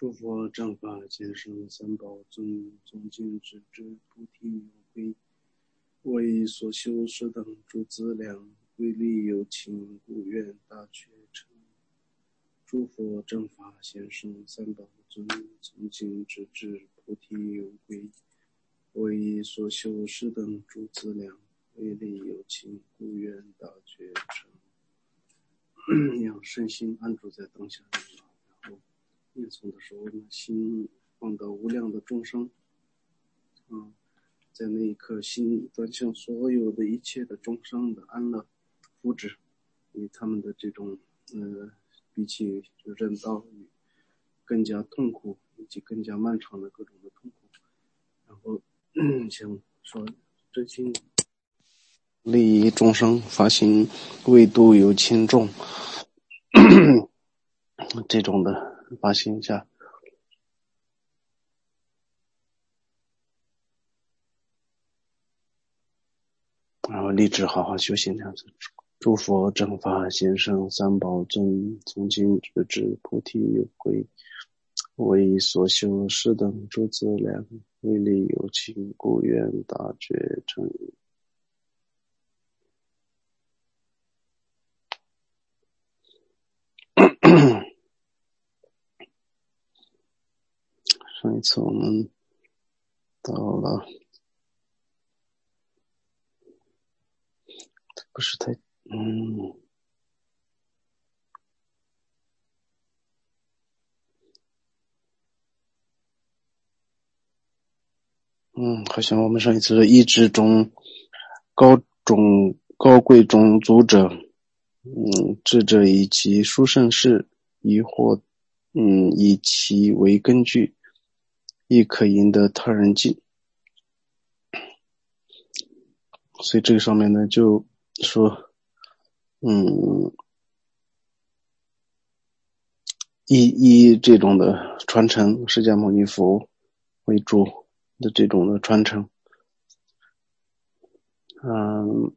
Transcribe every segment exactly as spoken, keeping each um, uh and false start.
诸佛正法见圣三宝尊，尊敬之至菩提有归，为所修是等诸资粮，为利有情，故愿大觉成。诸佛正法现圣三宝尊，尊敬之至菩提有归，为所修是等诸资粮，为利有情，故愿大觉成。让身心安住在当下，然后念诵的时候呢，心放到无量的众生，啊，在那一刻心端向所有的一切的众生的安乐福祉，与他们的这种呃比起人道与更加痛苦以及更加漫长的各种的痛苦，然后想说真心利益众生，发心为度有轻重这种的发心下，然后立志好好修行这样子。诸佛正法贤圣三宝尊，从今之至菩提有归，为所修是等诸资粮，为利有情，故愿大觉成。上一次我们到了，不是太嗯嗯，好像我们上一次是一之中高种高贵种族者，嗯，智者以其殊胜事，亦或嗯以其为根据，亦可赢得他人敬。所以这个上面呢，就说，嗯，以以这种的传承，释迦牟尼佛为主的这种的传承，嗯。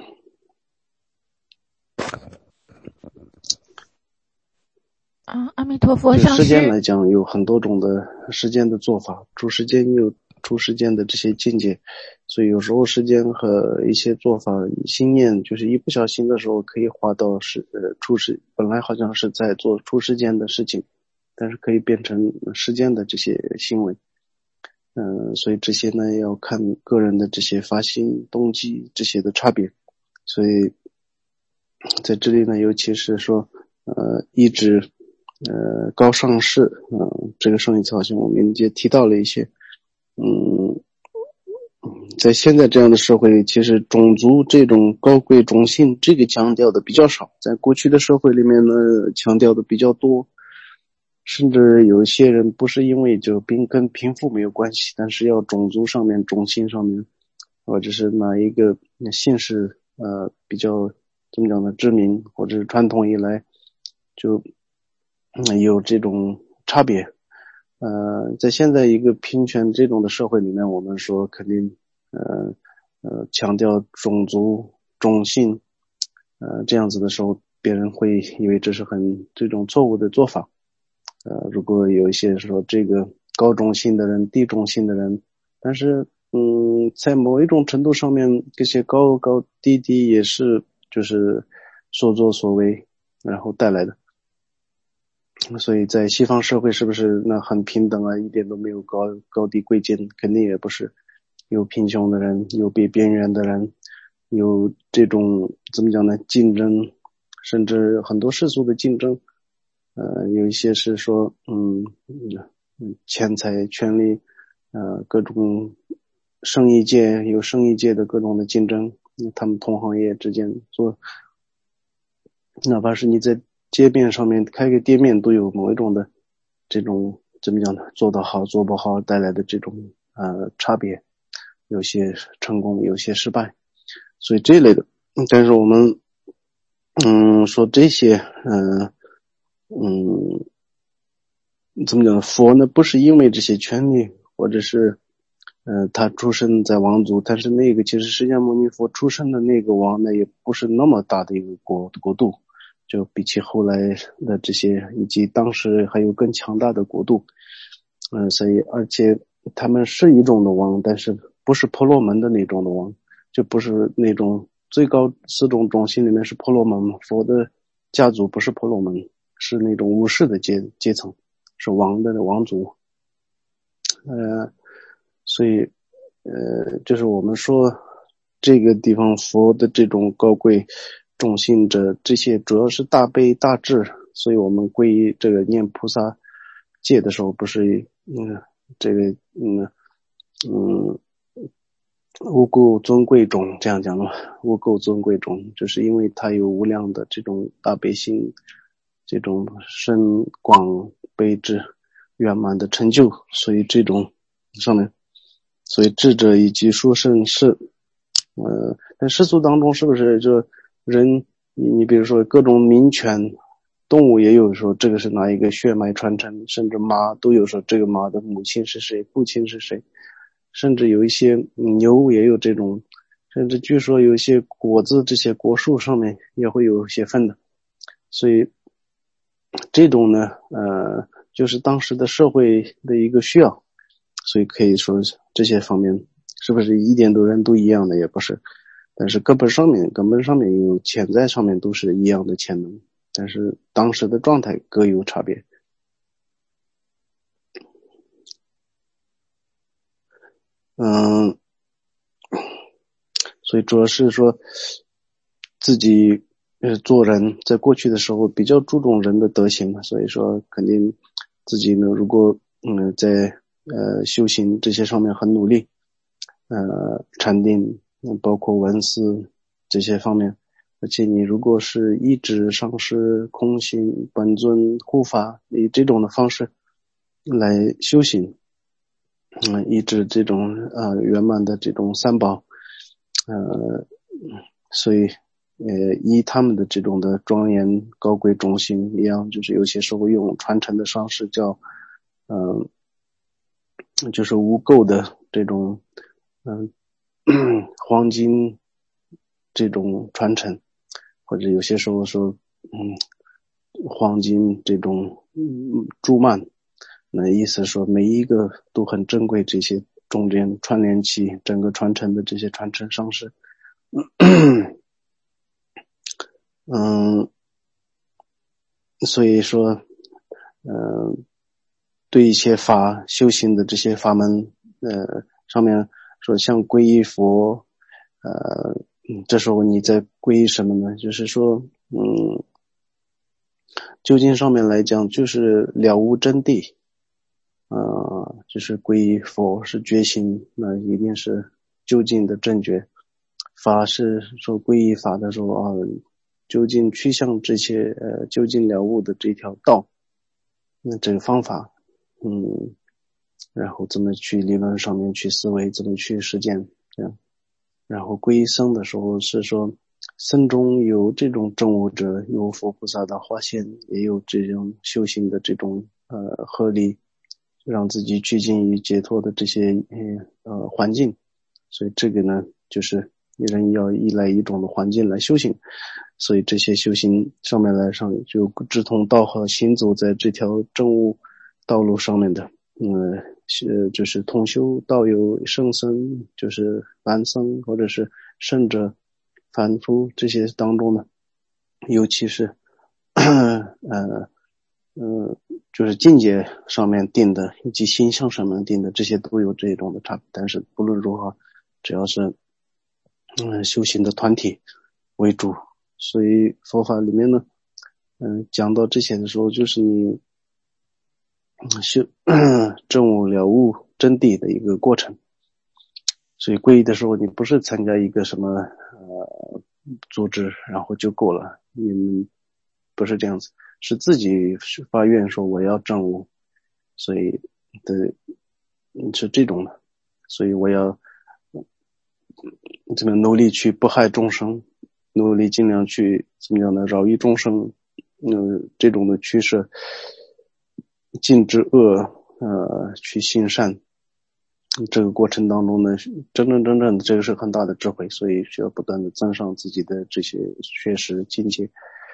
啊，阿弥陀佛。 就时间来讲，有很多种的时间的做法，出时间有出时间的这些境界，所以有时候时间和一些做法心念，就是一不小心的时候可以滑到是呃出时，本来好像是在做出时间的事情，但是可以变成时间的这些行为。嗯、呃，所以这些呢要看个人的这些发心动机这些的差别，所以在这里呢，尤其是说呃一直。呃，高尚士，嗯，这个上一次好像我们也提到了一些，嗯，在现在这样的社会里，其实种族这种高贵种姓这个强调的比较少，在过去的社会里面呢，强调的比较多，甚至有一些人不是因为就并跟贫富没有关系，但是要种族上面、种姓上面，或者是哪一个姓氏呃比较怎么讲呢，知名或者是传统以来就。嗯，有这种差别，呃，在现在一个平权这种的社会里面，我们说肯定，呃呃，强调种族、种姓，呃，这样子的时候，别人会以为这是很这种错误的做法。呃，如果有一些说这个高种姓的人、低种姓的人，但是，嗯，在某一种程度上面，这些高高低低也是就是所作所为，然后带来的。所以在西方社会是不是那很平等啊，一点都没有高高低贵贱，肯定也不是，有贫穷的人，有被边缘的人，有这种怎么讲呢，竞争，甚至很多世俗的竞争，呃，有一些是说嗯嗯钱财权利，呃各种生意界有生意界的各种的竞争，他们同行业之间做，哪怕是你在街面上面开个店面，都有某一种的这种怎么讲呢？做得好做不好带来的这种呃差别，有些成功，有些失败，所以这一类的。但是我们嗯说这些嗯嗯怎么讲呢？佛呢不是因为这些权利，或者是呃他出生在王族，但是那个其实释迦牟尼佛出生的那个王呢，也不是那么大的一个国国度。 就比起后来的这些，以及当时还有更强大的国度，嗯、呃，所以而且他们是一种的王，但是不是婆罗门的那种的王，就不是那种最高四种种姓里面是婆罗门，佛的家族不是婆罗门，是那种武士的阶阶层，是王的王族，呃，所以呃，就是我们说这个地方佛的这种高贵众信者，这些主要是大悲大智，所以我们皈依这个念菩萨戒的时候，不是嗯这个嗯嗯无垢尊贵种这样讲的，无垢尊贵种，就是因为它有无量的这种大悲心，这种深广悲智圆满的成就，所以这种上面，所以智者以及殊胜是，呃，在世俗当中是不是就人，你你比如说各种民权，动物也有说这个是哪一个血脉传承，甚至马都有说这个马的母亲是谁，父亲是谁，甚至有一些牛也有这种，甚至据说有一些果子这些果树上面也会有血分的，所以这种呢，呃，就是当时的社会的一个需要，所以可以说这些方面是不是一点都人都一样的也不是，但是根本上面根本上面有潜在上面都是一样的潜能，但是当时的状态各有差别。嗯，所以主要是说自己呃做人在过去的时候比较注重人的德行嘛，所以说肯定自己呢如果嗯在呃修行这些上面很努力，呃禅定包括文思这些方面，而且你如果是依止上师空行本尊护法，以这种的方式来修行，嗯，依止这种呃圆满的这种三宝，呃，所以呃依他们的这种的庄严高贵中心一样，就是有些时候用传承的方式叫嗯、呃，就是无垢的这种嗯、呃、黄金这种传承，或者有些时候说嗯黄金这种嗯珠曼，那意思说每一个都很珍贵，这些中间串联起整个传承的这些传承方式。嗯，所以说呃对一些法修行的这些法门呃上面说像皈依佛，呃嗯这时候你在皈依什么呢？就是说嗯究竟上面来讲就是了悟真谛，呃就是皈依佛是觉醒，那一定是究竟的正觉，法是说皈依法的时候啊，究竟趋向这些呃究竟了悟的这条道，那这个方法嗯然后怎么去理论上面去思维，怎么去实践这样。然后皈依僧的时候是说僧中有这种证悟者，有佛菩萨的化现，也有这种修行的这种呃合理，让自己趋近于解脱的这些呃环境，所以这个呢就是人要依赖一种的环境来修行，所以这些修行上面来上就志同道合行走在这条证悟道路上面的，嗯，是就是同修道友圣僧，就是凡僧或者是圣者凡夫这些当中呢，尤其是呃呃就是境界上面定的以及形象上面定的，这些都有这种的差别，但是不论如何只要是嗯修行的团体为主，所以佛法里面呢嗯讲到这些的时候，就是你修证悟了悟真谛的一个过程。所以皈依的时候，你不是参加一个什么呃组织然后就够了，你们不是这样子，是自己发愿说我要证悟，所以的是这种的，所以我要这么努力去不害众生，努力尽量去怎么样呢？饶益众生，嗯、呃，这种的趋势，禁止恶，呃，去行善。这个过程当中呢，真真正正的这个是很大的智慧，所以需要不断的增上自己的这些学识境界。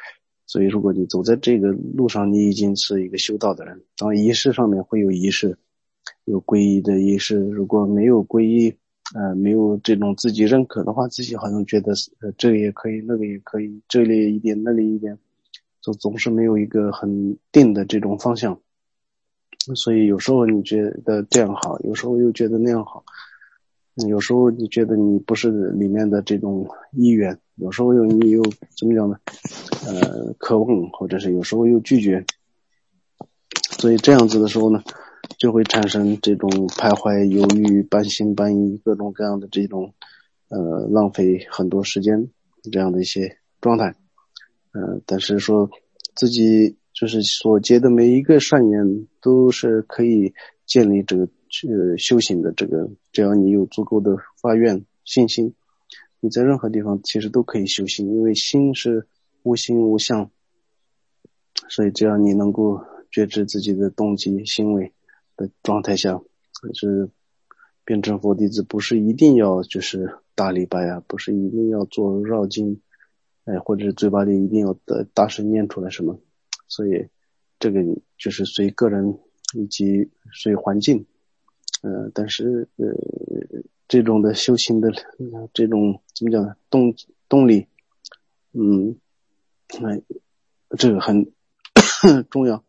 所以如果你走在这个路上，你已经是一个修道的人。当然仪式上面会有仪式，有皈依的仪式，如果没有皈依呃，没有这种自己认可的话，自己好像觉得呃这个也可以，那个也可以，这里一点那里一点，就总是没有一个很定的这种方向。所以有时候你觉得这样好，有时候又觉得那样好，有时候你觉得你不是里面的这种意愿，有时候又你又怎么讲呢？呃，渴望，或者是有时候又拒绝。所以这样子的时候呢，就会产生这种徘徊、犹豫、半信半疑，各种各样的这种呃浪费很多时间这样的一些状态。呃，但是说自己就是所结的每一个善缘都是可以建立这个呃修行的，这个只要你有足够的发愿信心，你在任何地方其实都可以修行，因为心是无形无相，所以只要你能够觉知自己的动机行为的状态下，是变成佛弟子不是一定要就是大礼拜啊，不是一定要做绕经，哎，或者是嘴巴里一定要的大声念出来什么，所以这个就是随个人以及随环境，呃，但是呃这种的修行的这种怎么讲呢？动动力，嗯，哎，这个很重要。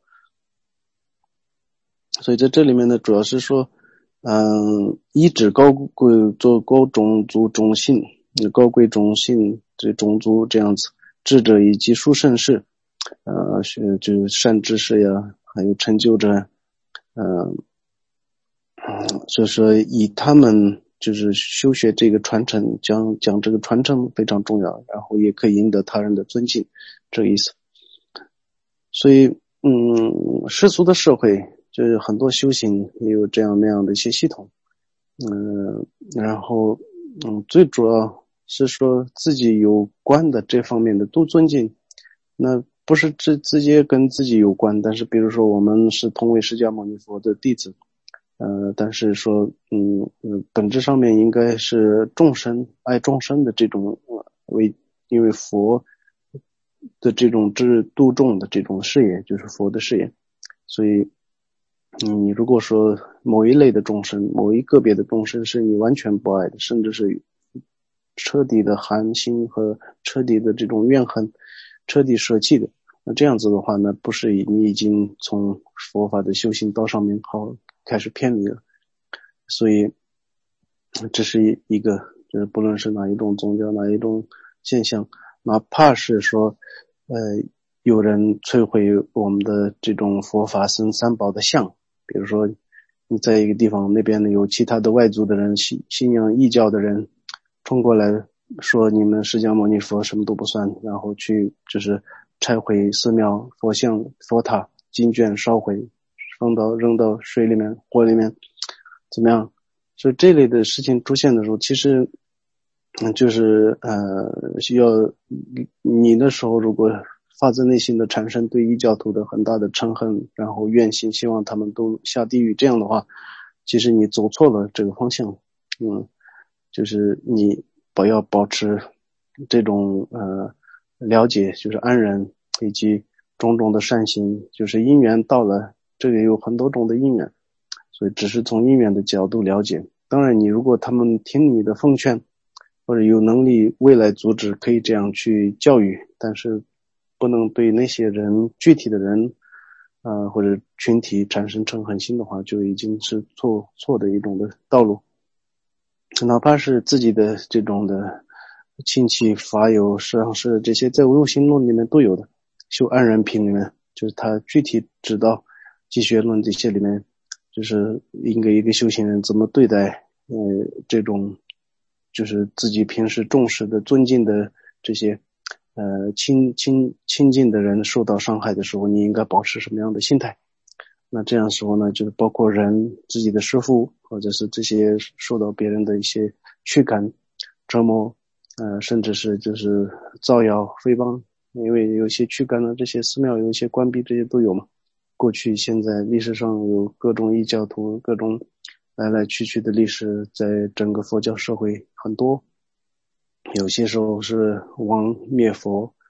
所以在这里面呢，主要是说，嗯，一指高贵做高种族种姓，高贵种姓这种族这样子，智者以及殊胜士，呃，是就是善知识呀，还有成就者，嗯、呃，所以说以他们就是修学这个传承，讲讲这个传承非常重要，然后也可以赢得他人的尊敬，这个意思。所以，嗯，世俗的社会就是很多修行也有这样那样的一些系统，嗯，然后，嗯，最主要是说自己有关的这方面的都尊敬，那不是直直接跟自己有关，但是比如说我们是同为释迦牟尼佛的弟子，呃，但是说，嗯嗯，本质上面应该是众生爱众生的这种为，因为佛的这种知度众的这种事业，就是佛的事业，所以，嗯，你如果说某一类的众生，某一个别的众生是你完全不爱的，甚至是彻底的寒心和彻底的这种怨恨，彻底舍弃的，那这样子的话呢，不是你已经从佛法的修行道上面好开始偏离了。所以这是一个，就是不论是哪一种宗教，哪一种现象，哪怕是说呃有人摧毁我们的这种佛法僧三宝的像，比如说你在一个地方那边呢有其他的外族的人，信信仰异教的人冲过来说你们释迦牟尼佛什么都不算，然后去就是拆毁寺庙佛像佛塔经卷烧毁，放到扔到水里面火里面怎么样。所以这类的事情出现的时候，其实嗯就是呃需要你那时候如果发自内心的产生对异教徒的很大的嗔恨，然后怨心，希望他们都下地狱，这样的话其实你走错了这个方向。嗯，就是你不要保持这种呃了解，就是安忍以及种种的善行，就是因缘到了，这个有很多种的因缘，所以只是从因缘的角度了解。当然你如果他们听你的奉劝，或者有能力未来阻止，可以这样去教育，但是不能对那些人具体的人呃或者群体产生嗔恨心的话，就已经是错错的一种的道路。哪怕是自己的这种的亲戚法友上师，这些在无形论里面都有的，修安忍品里面就是他具体指导积学论这些里面，就是应该一个修行人怎么对待呃这种就是自己平时重视的尊敬的这些呃亲亲亲近的人受到伤害的时候，你应该保持什么样的心态。那这样时候呢，就是包括人自己的师父，或者是这些受到别人的一些驱赶、折磨，呃，甚至是就是造谣诽谤，因为有些驱赶的这些寺庙，有一些关闭，这些都有嘛。过去、现在历史上有各种异教徒，各种来来去去的历史，在整个佛教社会很多。有些时候是亡灭佛，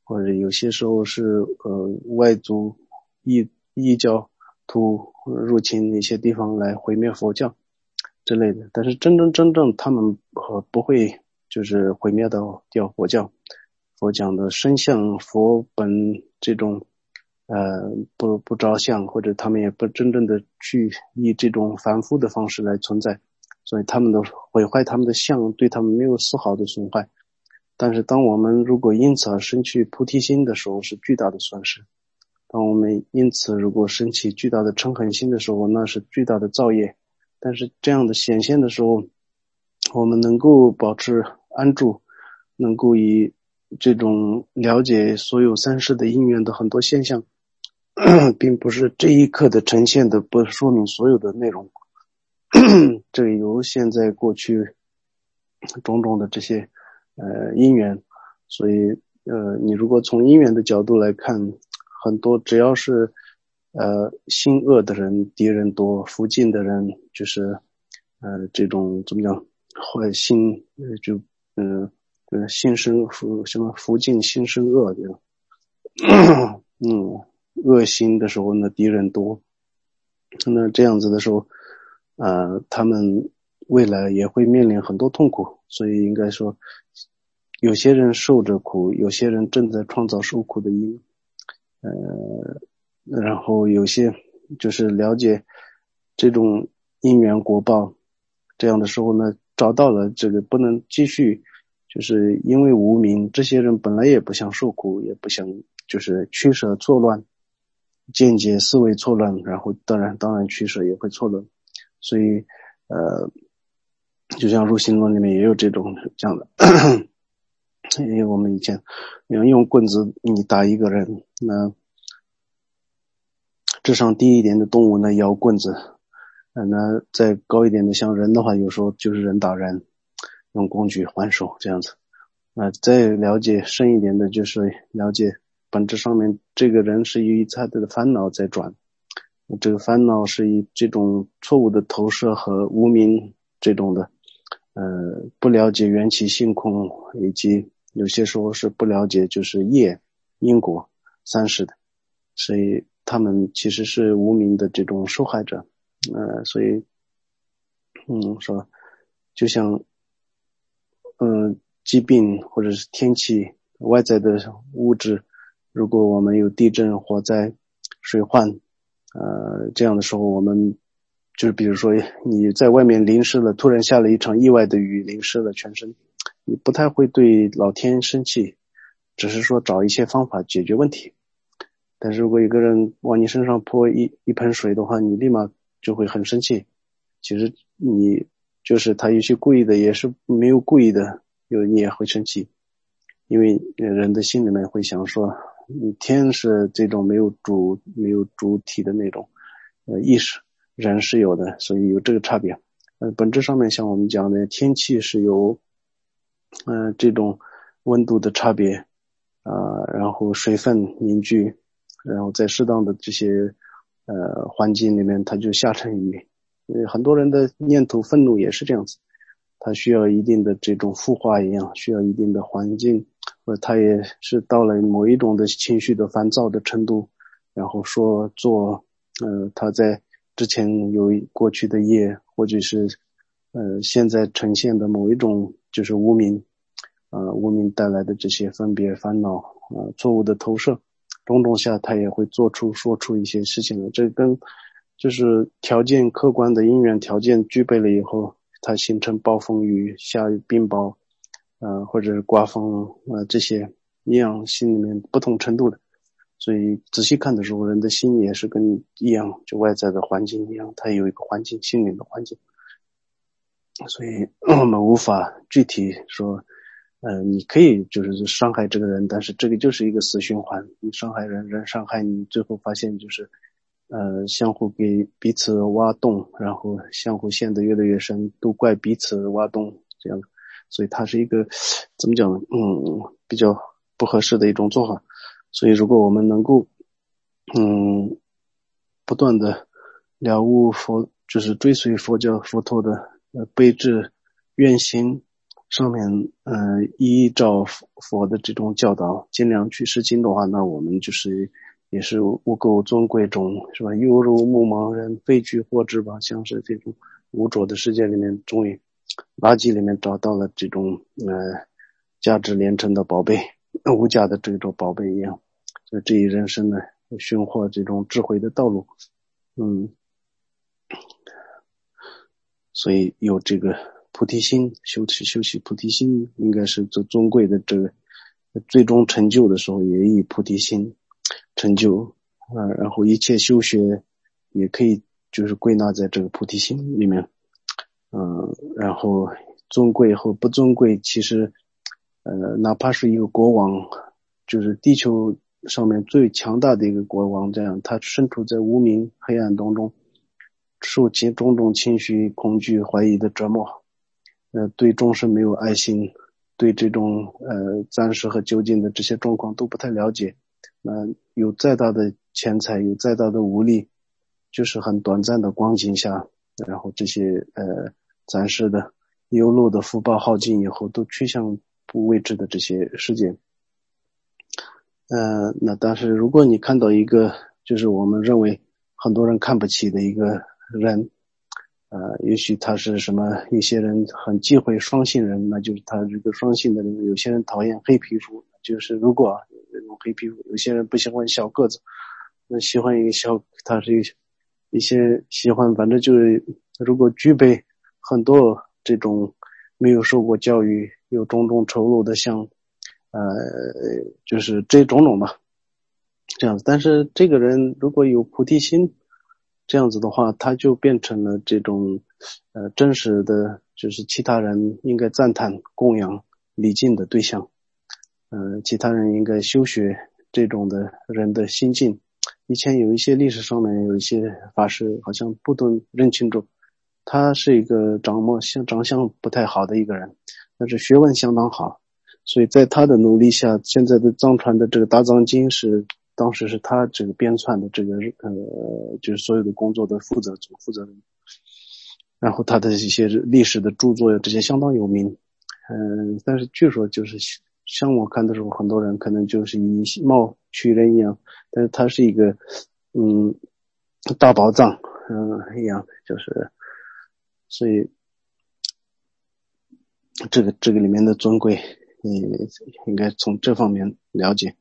或者有些时候是呃外族异异教徒入侵一些地方来毁灭佛教之类的，但是真正真正他们呃不会就是毁灭到掉佛教。佛讲的身相佛本这种呃不不着相，或者他们也不真正的去以这种反复的方式来存在，所以他们的毁坏他们的相对他们没有丝毫的损害。但是当我们如果因此而生起菩提心的时候，是巨大的损失。当我们因此如果升起巨大的嗔恨心的时候，那是巨大的造业。但是这样的显现的时候，我们能够保持安住，能够以这种了解所有三世的因缘的很多现象，并不是这一刻的呈现的不说明所有的内容。这个由现在过去种种的这些呃因缘，所以呃你如果从因缘的角度来看，很多只要是呃心恶的人敌人多，附近的人就是呃这种怎么讲坏心呃就呃呃心生福什么福尽心生恶这样嗯恶心的时候呢敌人多，那这样子的时候呃他们未来也会面临很多痛苦，所以应该说有些人受着苦，有些人正在创造受苦的因，呃，然后有些就是了解这种因缘果报，这样的时候呢，找到了这个不能继续，就是因为无明，这些人本来也不想受苦，也不想就是取舍错乱，见解思维错乱，然后当然当然取舍也会错乱，所以呃，就像入心论里面也有这种这样的。因为我们以前用棍子你打一个人，那智商低一点的动物呢摇棍子，呃、那再高一点的像人的话，有时候就是人打人，用工具还手这样子。那再了解深一点的就是了解本质上面这个人是以他的烦恼在转，这个烦恼是以这种错误的投射和无明这种的呃，不了解缘起性空，以及有些时候是不了解就是业因果三世的，所以他们其实是无明的这种受害者。呃，所以嗯说就像嗯、呃、疾病或者是天气外在的物质，如果我们有地震火灾水患呃这样的时候，我们就是比如说你在外面淋湿了，突然下了一场意外的雨，淋湿了全身，你不太会对老天生气，只是说找一些方法解决问题。但是如果一个人往你身上泼一一盆水的话，你立马就会很生气。其实你就是他有些故意的，也是没有故意的，有你也会生气，因为人的心里面会想说，天是这种没有主没有主体的那种呃意识，人是有的，所以有这个差别。呃，本质上面像我们讲的天气是有呃这种温度的差别啊、呃，然后水分凝聚，然后在适当的这些呃环境里面，它就下成雨。呃，很多人的念头愤怒也是这样子，他需要一定的这种孵化一样，需要一定的环境，或者他也是到了某一种的情绪的烦躁的程度，然后说做呃他在之前有过去的业，或者是呃现在呈现的某一种就是无明呃无明带来的这些分别烦恼呃错误的投射种种下，他也会做出说出一些事情来。这跟就是条件客观的因缘条件具备了以后，它形成暴风雨下雨冰雹呃或者是刮风呃这些一样，心里面不同程度的。所以仔细看的时候，人的心也是跟一样，就外在的环境一样，它有一个环境，心灵的环境。所以我们无法具体说呃，你可以就是伤害这个人，但是这个就是一个死循环，你伤害人，人伤害你，最后发现就是呃相互给彼此挖洞，然后相互陷得越来越深，都怪彼此挖洞这样。所以它是一个怎么讲嗯比较不合适的一种做法。所以如果我们能够嗯不断的了悟佛，就是追随佛教佛陀的呃悲智愿行， 上面呃依照佛的这种教导尽量去实行的话，那我们就是也是无垢尊贵中，是吧？犹如目盲人非具获知吧，像是这种污浊的世界里面，终于垃圾里面找到了这种呃价值连城的宝贝，无价的这种宝贝一样。所以这一人生呢，寻获这种智慧的道路，嗯，所以有这个菩提心，修持修习菩提心，应该是最尊贵的这个最终成就的时候，也以菩提心成就啊、呃。然后一切修学也可以就是归纳在这个菩提心里面，嗯、呃，然后尊贵和不尊贵，其实呃，哪怕是一个国王，就是地球上面最强大的一个国王，这样他身处在无明黑暗当中，受其种种情绪、恐惧、怀疑的折磨，呃，对众生没有爱心，对这种呃暂时和究竟的这些状况都不太了解。那、呃、有再大的钱财，有再大的武力，就是很短暂的光景下，然后这些呃暂时的忧乐的福报耗尽以后，都趋向不未知的这些世界。呃，那但是如果你看到一个就是我们认为很多人看不起的一个人，呃，也许他是什么，一些人很忌讳双性人，那就是他这个双性的人。有些人讨厌黑皮肤，就是如果啊有这种黑皮肤，有些人不喜欢小个子，那喜欢一个小，他是一个一些喜欢，反正就是如果具备很多这种没有受过教育、有种种丑陋的像。呃，就是这种种吧，这样子。但是这个人如果有菩提心，这样子的话，他就变成了这种呃真实的，就是其他人应该赞叹、供养、礼敬的对象。呃，其他人应该修学这种的人的心境。以前有一些历史上面有一些法师，好像不都认清楚，他是一个长相像长相不太好的一个人，但是学问相当好。所以在他的努力下，现在的藏传的这个大藏经是当时是他这个编纂的这个呃，就是所有的工作的负责总负责人。然后他的一些历史的著作这些相当有名，嗯、呃，但是据说就是像我看的时候，很多人可能就是以貌取人一样，但是他是一个嗯大宝藏，嗯、呃、一样，就是所以这个这个里面的尊贵。你应该从这方面了解。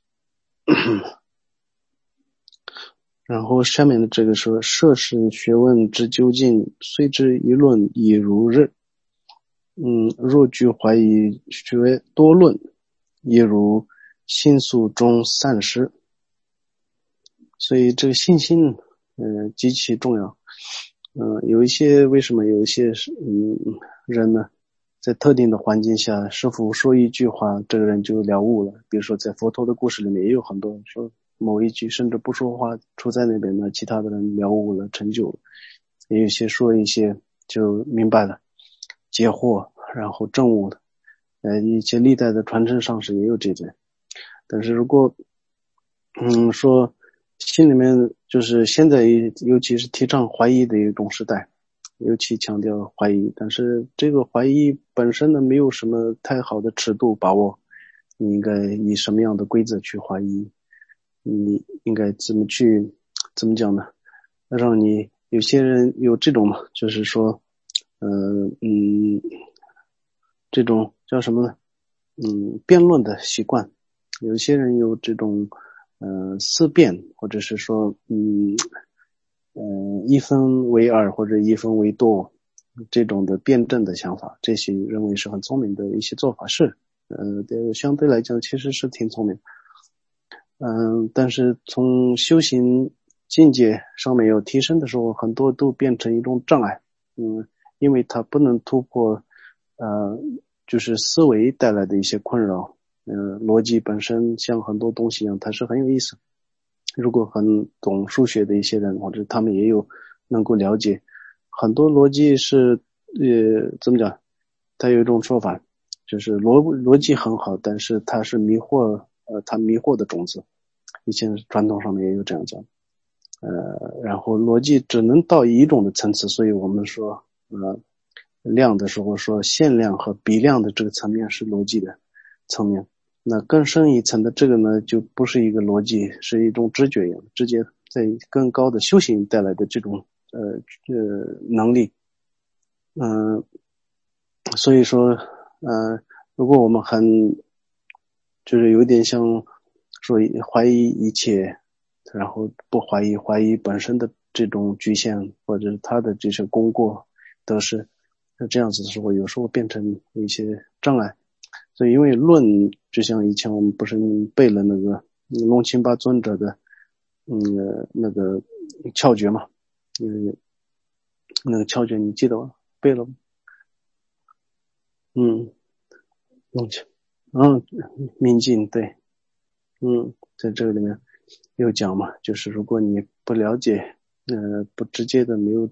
然后下面的这个说，涉世学问之究竟，虽之一论亦如日。嗯，若具怀疑学多论，亦如心宿中散失。所以这个信心，呃，极其重要。嗯、呃，有一些为什么有一些嗯人呢？在特定的环境下，师父说一句话，这个人就了悟了。比如说在佛陀的故事里面也有很多人说某一句甚至不说话，处在那边呢，其他的人了悟了，成就了。也有些说一些就明白了，解惑，然后证悟的。呃，一些历代的传承上是也有这种。但是如果嗯说心里面就是现在尤其是提倡怀疑的一种时代，尤其强调怀疑，但是这个怀疑本身呢没有什么太好的尺度把握，你应该以什么样的规则去怀疑，你应该怎么去怎么讲呢，让你有些人有这种嘛，就是说呃嗯这种叫什么呢，嗯辩论的习惯，有些人有这种呃思辨，或者是说嗯嗯，一分为二或者一分为多，这种的辩证的想法，这些认为是很聪明的一些做法，是，呃，相对来讲其实是挺聪明。嗯、呃，但是从修行境界上面有提升的时候，很多都变成一种障碍。嗯，因为它不能突破，呃，就是思维带来的一些困扰。嗯、呃，逻辑本身像很多东西一样，它是很有意思。如果很懂数学的一些人，或者他们也有能够了解很多逻辑是呃怎么讲，他有一种说法，就是逻逻辑很好，但是它是迷惑呃它迷惑的种子，以前传统上面也有这样讲。呃然后逻辑只能到一种的层次，所以我们说呃量的时候说限量和比量的这个层面是逻辑的层面，那更深一层的这个呢就不是一个逻辑，是一种直觉一样，直接在更高的修行带来的这种呃呃能力。嗯、呃，所以说呃如果我们很就是有点像说怀疑一切，然后不怀疑怀疑本身的这种局限或者他的这些功过得失，那这样子的时候有时候变成一些障碍。所以因为论就像以前我们不是背了那个龙钦巴尊者的嗯那个窍诀嘛，嗯那个窍诀你记得吗？背了吗？嗯，龙钦嗯明镜对，嗯在这个里面有讲嘛，就是如果你不了解呃不直接的没有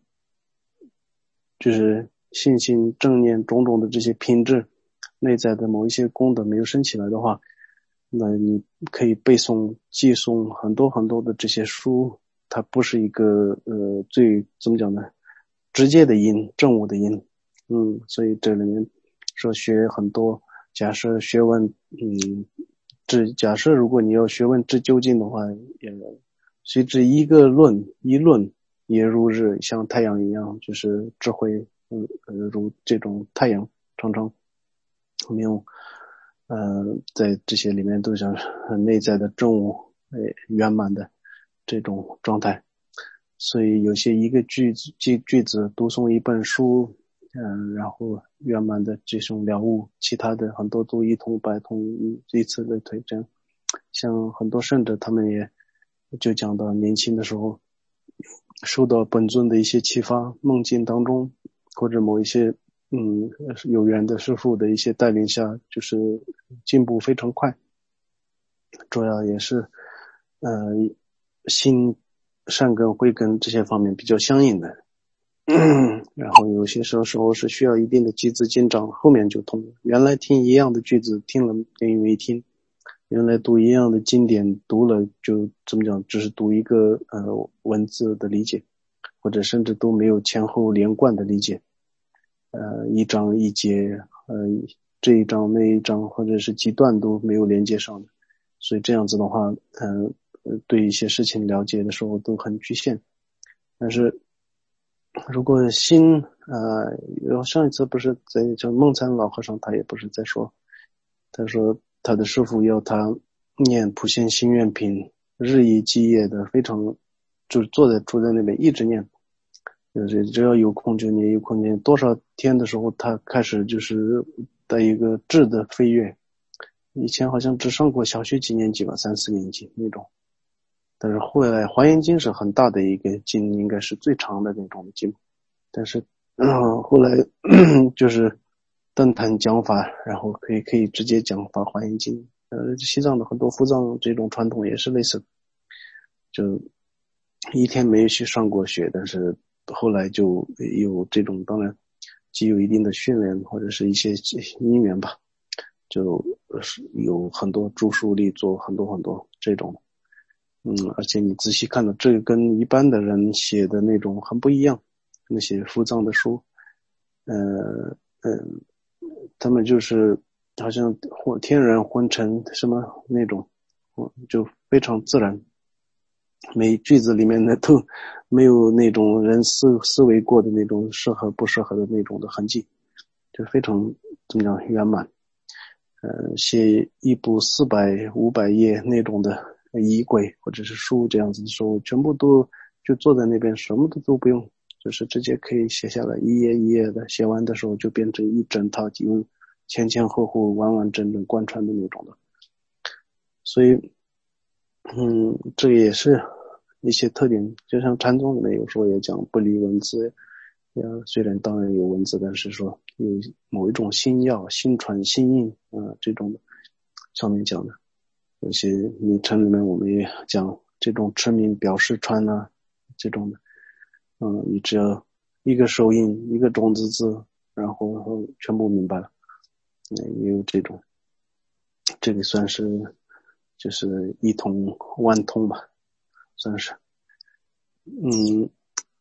就是信心正念种种的这些品质内在的某一些功德没有升起来的话，那你可以背诵记诵很多很多的这些书，它不是一个呃最怎么讲呢直接的因正悟的因。嗯，所以这里面说学很多，假设学问嗯这假设如果你要学问至究竟的话，也随之一个论一论也如日，像太阳一样，就是智慧嗯呃如这种太阳常常没有呃在这些里面都像内在的正悟呃圆满的这种状态。所以有些一个句子句句子读诵一本书嗯、呃，然后圆满的这种了悟，其他的很多都一通百通，以此类推。这样像很多圣者他们也就讲到年轻的时候受到本尊的一些启发，梦境当中或者某一些嗯有缘的师父的一些带领下，就是进步非常快。主要也是呃心善根慧根这些方面比较相应的。然后有些时候时候是需要一定的集资进账，后面就通了。原来听一样的句子听了等于没听，原来读一样的经典读了就怎么讲，只是读一个呃文字的理解，或者甚至都没有前后连贯的理解，呃一章一节呃这一章那一章或者是几段都没有连接上的，所以这样子的话呃对一些事情了解的时候都很局限。但是如果心呃上一次不是在叫梦参老和尚，他也不是在说，他说他的师父要他念普贤心愿品，日以继夜的，非常就是坐在坐在那边一直念，就是只要有空就念，有空念。多少天的时候，他开始就是的一个质的飞跃。以前好像只上过小学几年级吧，三四年级那种。但是后来《华严经》是很大的一个经，应该是最长的那种经。但是，嗯，后来就是登坛讲法，然后可以可以直接讲法《华严经》。呃，西藏的很多伏藏这种传统也是类似，就一天没去上过学，但是后来就有这种，当然既有一定的训练或者是一些因缘吧，就是有很多著述力做很多很多这种。嗯，而且你仔细看到这个跟一般的人写的那种很不一样，那些伏藏的书，呃嗯、呃，他们就是好像混天然混成什么那种，就非常自然，每句子里面呢都没有那种人思思维过的那种适合不适合的那种的痕迹，就非常怎么样圆满。呃，写一部四百五百页那种的仪轨或者是书这样子的时候，全部都就坐在那边，什么都都不用，就是直接可以写下来，一页一页的，写完的时候就变成一整套，有前前后后完完整整贯穿的那种的。所以，嗯，这也是一些特点，就像禅宗里面有时候也讲不离文字。呀，虽然当然有文字，但是说有某一种心要、心传、心印啊、呃，这种的上面讲的，有些名称里面我们也讲这种持名表示传啊，这种的，嗯，你只要一个手印、一个种子字，然后然后全部明白了，嗯，也有这种，这个算是就是一通万通吧，算是，嗯。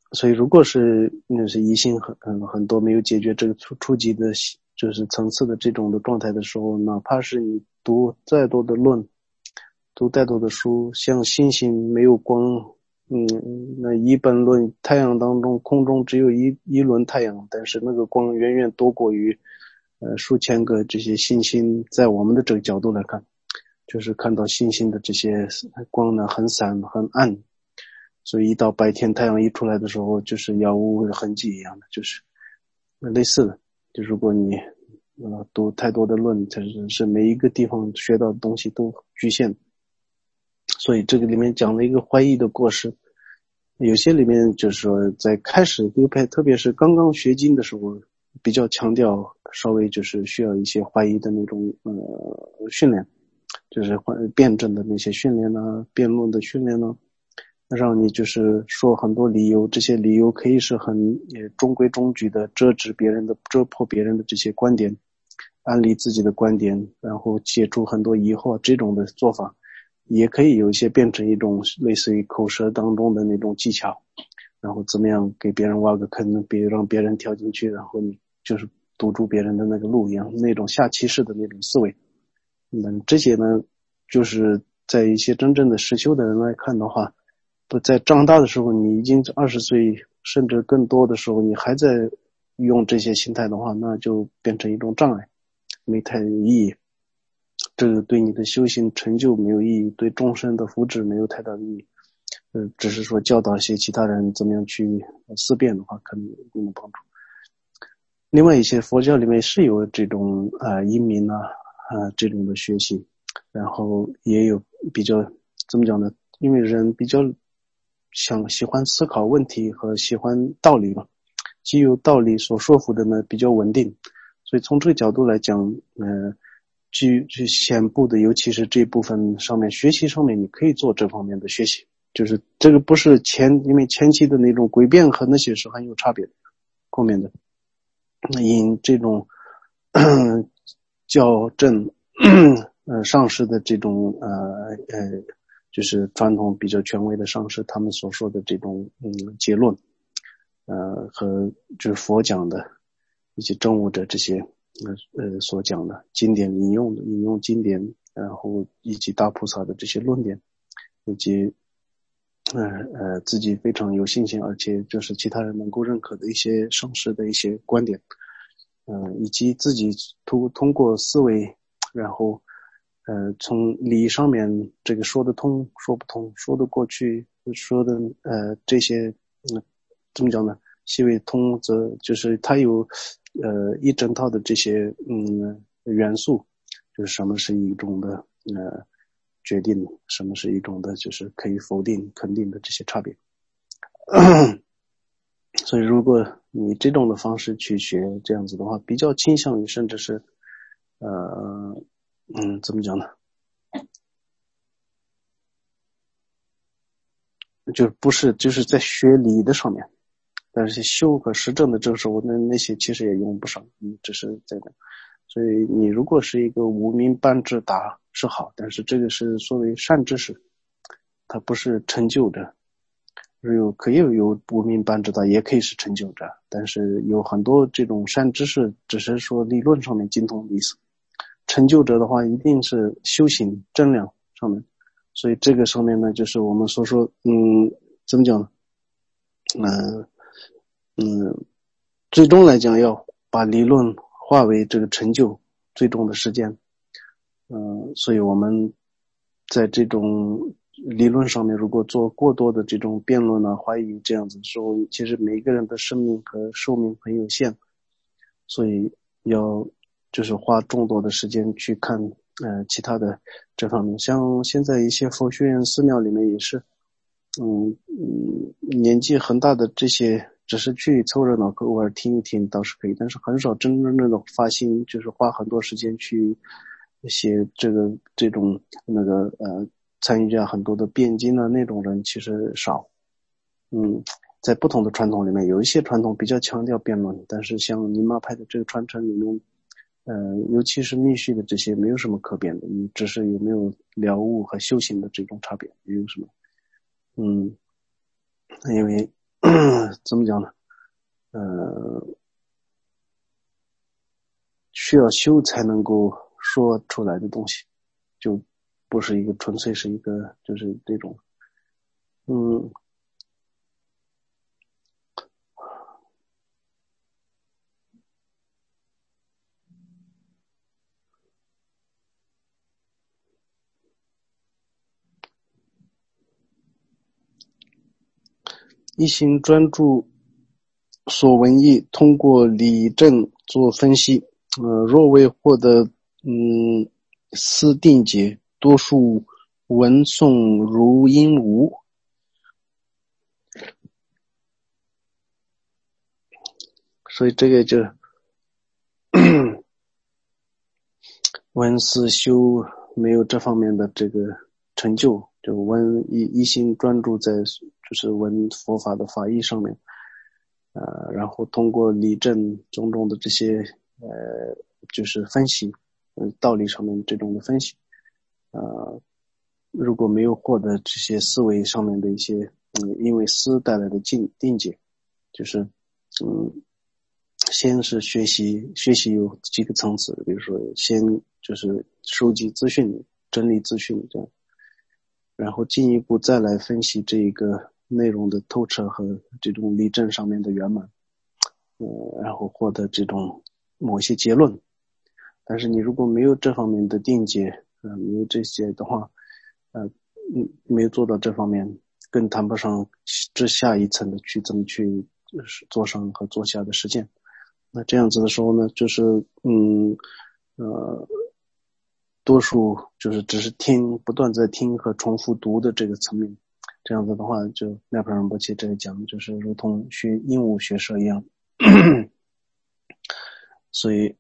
所以如果是那是疑心很很很多没有解决这个初初级的就是层次的这种的状态的时候，哪怕是你读再多的论，读再多的书，像星星没有光，嗯，那一本论太阳当中空中只有一一轮太阳，但是那个光远远多过于呃数千个这些星星，在我们的这个角度来看，就是看到星星的这些光呢很散很暗，所以一到白天太阳一出来的时候，就是杳无痕迹一样的，就是类似的。就如果你呃读太多的论，就是是每一个地方学到的东西都局限，所以这个里面讲了一个怀疑的过失。有些里面就是说在开始流派，特别是刚刚学经的时候，比较强调稍微就是需要一些怀疑的那种呃训练，就是辩证的那些训练呢，辩论的训练呢，让你就是说很多理由，这些理由可以是很也中规中矩的遮止别人的遮破别人的这些观点，安利自己的观点，然后解除很多疑惑，这种的做法也可以有一些变成一种类似于口舌当中的那种技巧，然后怎么样给别人挖个坑，别让别人跳进去，然后你就是堵住别人的那个路一样，那种下棋式的那种思维。嗯，这些呢就是在一些真正的实修的人来看的话，不在长大的时候，你已经二十岁甚至更多的时候，你还在用这些心态的话，那就变成一种障碍，没太有意义。这个对你的修行成就没有意义，对众生的福祉没有太大的意义。呃，只是说教导一些其他人怎么样去思辨的话，可能有一定的帮助。另外一些佛教里面是有这种呃因明啊啊、呃、这种的学习，然后也有比较怎么讲呢？因为人比较想喜欢思考问题和喜欢道理嘛，既有道理所说服的呢比较稳定，所以从这个角度来讲，呃，去去显部的，尤其是这部分上面学习上面，你可以做这方面的学习，就是这个不是前因为前期的那种诡辩和那些是很有差别的，后面的因这种校正呃上师的这种呃呃就是传统比较权威的上师他们所说的这种嗯结论，呃和就是佛讲的以及证悟者这些呃呃所讲的经典引用的引用经典，然后以及大菩萨的这些论点，以及呃呃自己非常有信心，而且就是其他人能够认可的一些上师的一些观点，嗯、呃，以及自己通通过思维，然后呃从理上面这个说得通说不通，说得过去说的呃这些嗯怎么讲呢？细微通则就是它有呃一整套的这些嗯元素，就是什么是一种的呃决定，什么是一种的就是可以否定肯定的这些差别。所以如果你这种的方式去学这样子的话，比较倾向于甚至是呃嗯怎么讲呢，就不是就是在学理的上面，但是修和实证的这个时候，那那些其实也用不上，嗯，只是在那。所以你如果是一个无名般智达是好，但是这个是作为善知识，它不是成就者。有可以有无名般智达，也可以是成就者，但是有很多这种善知识只是说理论上面精通的意思，成就者的话一定是修行正量上面。所以这个上面呢，就是我们所说嗯怎么讲呢，嗯、呃、嗯，最终来讲要把理论化为这个成就最终的实践。嗯、呃，所以我们在这种理论上面如果做过多的这种辩论啊怀疑这样子的时候，其实每一个人的生命和寿命很有限，所以要就是花众多的时间去看呃其他的这方面。像现在一些佛学院寺庙里面也是嗯嗯年纪很大的这些只是去凑热闹偶尔听一听倒是可以，但是很少真正的发心，就是花很多时间去写这个这种那个呃参与加很多的辩经的那种人其实少。嗯，在不同的传统里面，有一些传统比较强调辩论，但是像尼玛派的这个传承里面，呃，尤其是密续的这些，没有什么可辩的，你只是有没有了悟和修行的这种差别，没有什么。嗯，因为怎么讲呢？呃，需要修才能够说出来的东西，就不是一个纯粹是一个就是这种，嗯。一心专注所闻意，通过理证做分析。呃，若未获得嗯思定解，多数闻诵如因无。所以这个就闻思修没有这方面的这个成就，就闻一一心专注在就是闻佛法的法义上面。呃，然后通过理证种种的这些呃，就是分析，嗯，道理上面这种的分析，呃，如果没有获得这些思维上面的一些，嗯，因为思带来的定定解，就是，嗯，先是学习，学习有几个层次，比如说先就是收集资讯，整理资讯这样，然后进一步再来分析这一个内容的透彻和这种理证上面的圆满，呃，然后获得这种某些结论。但是你如果没有这方面的定解，呃，没有这些的话，呃，嗯，没有做到这方面，更谈不上这下一层的去怎么去做上和做下的实践。那这样子的时候呢，就是嗯呃，多数就是只是听，不断在听和重复读的这个层面。这样子的话，就奈普仁波切这里讲，就是如同学鹦鹉学舌一样。所以，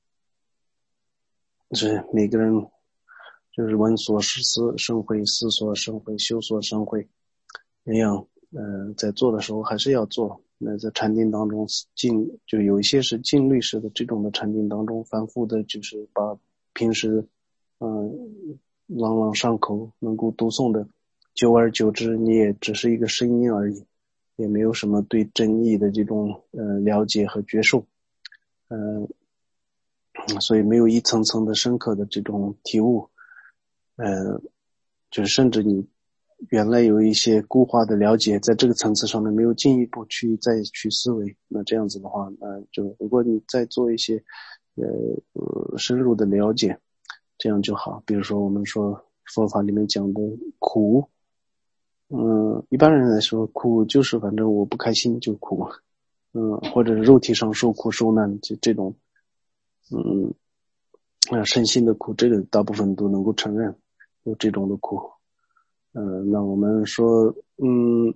是每个人就是闻所识思生慧，思所生慧，修所生慧一样。呃，在做的时候还是要做。那在禅定当中，静就有一些是静虑式的这种的禅定当中，反复的就是把平时嗯、呃、朗朗上口能够读诵的，久而久之你也只是一个声音而已，也没有什么对真义的这种呃了解和觉受，呃，所以没有一层层的深刻的这种体悟，呃，就是甚至你原来有一些固化的了解，在这个层次上面没有进一步去再去思维，那这样子的话，那就如果你再做一些呃呃深入的了解，这样就好。比如说我们说佛法里面讲的苦，嗯，一般人来说苦就是反正我不开心就苦，嗯，或者肉体上受苦受难，这这种，嗯，啊，身心的苦，这个大部分都能够承认有这种的苦。呃，那我们说，嗯，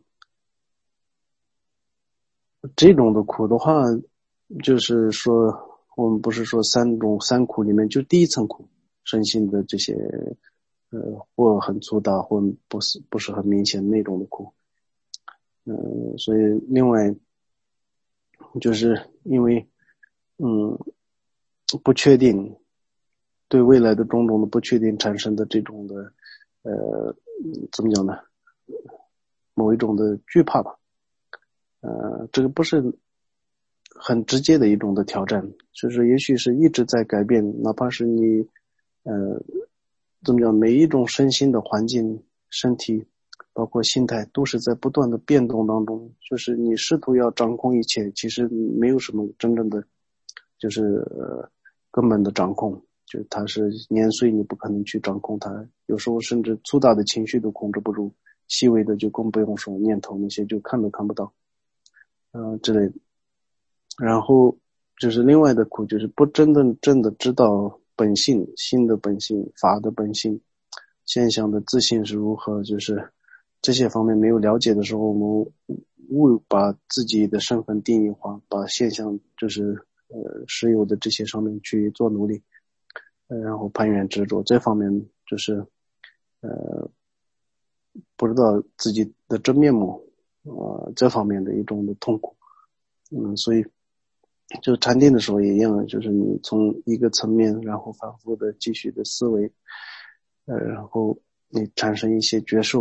这种的苦的话，就是说，我们不是说三种三苦里面，就第一层苦，身心的这些，呃，或很粗大，或不是不是很明显那种的苦。嗯、呃，所以另外，就是因为，嗯，不确定，对未来的种种的不确定产生的这种的，呃，怎么讲呢？某一种的惧怕吧。呃，这个不是很直接的一种的挑战，就是也许是一直在改变，哪怕是你，呃，怎么讲，每一种身心的环境、身体，包括心态，都是在不断的变动当中。就是你试图要掌控一切，其实没有什么真正的，就是呃根本的掌控。就它是年岁，你不可能去掌控它。有时候甚至粗大的情绪都控制不住，细微的就更不用说，念头那些就看都看不到，呃之类的。然后就是另外的苦，就是不真正正的知道本性、心的本性、法的本性、现象的自性是如何，就是这些方面没有了解的时候，我们误把自己的身份定义化，把现象就是呃实有的这些上面去做努力，呃，然后攀缘执着，这方面就是呃不知道自己的真面目，呃这方面的一种的痛苦。嗯，所以就禅定的时候也一样，就是你从一个层面，然后反复的继续的思维，呃，然后你产生一些觉受，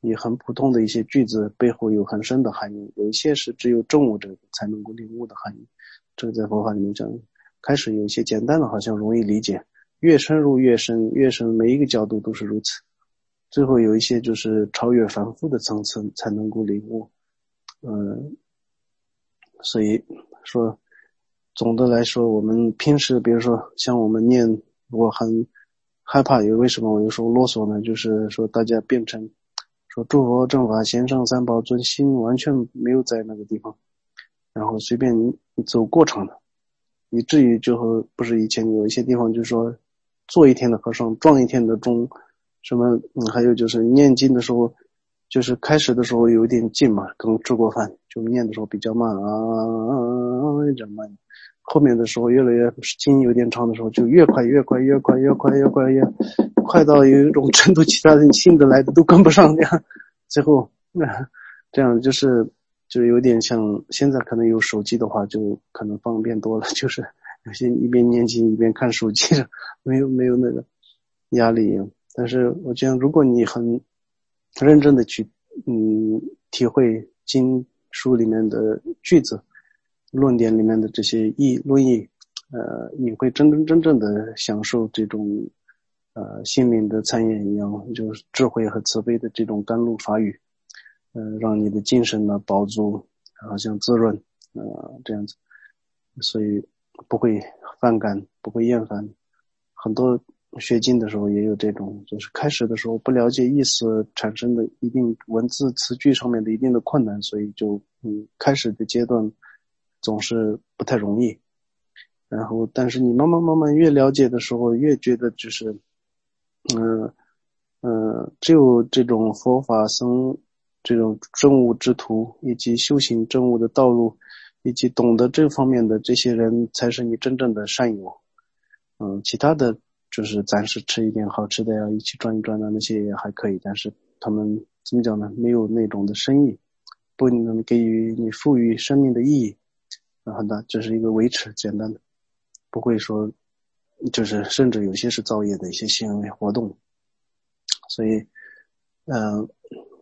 以很普通的一些句子背后有很深的含义，有一些是只有证悟者才能够领悟的含义。这个在佛法里面讲，开始有一些简单的好像容易理解，越深入越深，越深每一个角度都是如此。最后有一些就是超越凡夫的层次才能够领悟。嗯，所以说总的来说，我们平时比如说像我们念，我很害怕，有为什么我有时候啰嗦呢？就是说大家变成说诸佛正法贤圣三宝尊，心完全没有在那个地方，然后随便你走过场的，以至于就和不是以前有一些地方就是说做一天的和尚撞一天的钟，什么嗯，还有就是念经的时候，就是开始的时候有一点劲嘛，刚吃过饭就念的时候比较慢啊啊啊这样慢，后面的时候越来越经有点长的时候就越快越快越快越快越快越快到有一种程度，其他人新的来的都跟不上这样，最后那、呃、这样就是就有点像现在可能有手机的话就可能方便多了，就是有些一边念经一边看手机的，没有没有那个压力。但是我觉得如果你很认真的去嗯体会经书里面的句子论点里面的这些意论意，呃你会真真正正的享受这种呃心灵的参演一样，就是智慧和慈悲的这种甘露法语，呃让你的精神呢饱足，好像滋润呃这样子，所以不会反感不会厌烦。很多学经的时候也有这种，就是开始的时候不了解意思产生的一定文字词句上面的一定的困难，所以就嗯开始的阶段总是不太容易。然后但是你慢慢慢慢越了解的时候，越觉得就是嗯嗯、呃，只有这种佛法僧这种证悟之途，以及修行证悟的道路，以及懂得这方面的这些人，才是你真正的善友。嗯，其他的就是暂时吃一点好吃的呀，一起转一转的那些也还可以，但是他们怎么讲呢？没有那种的深意，不能给予你赋予生命的意义，然后呢，这是一个维持简单的，不会说就是甚至有些是造业的一些行为活动，所以嗯、呃，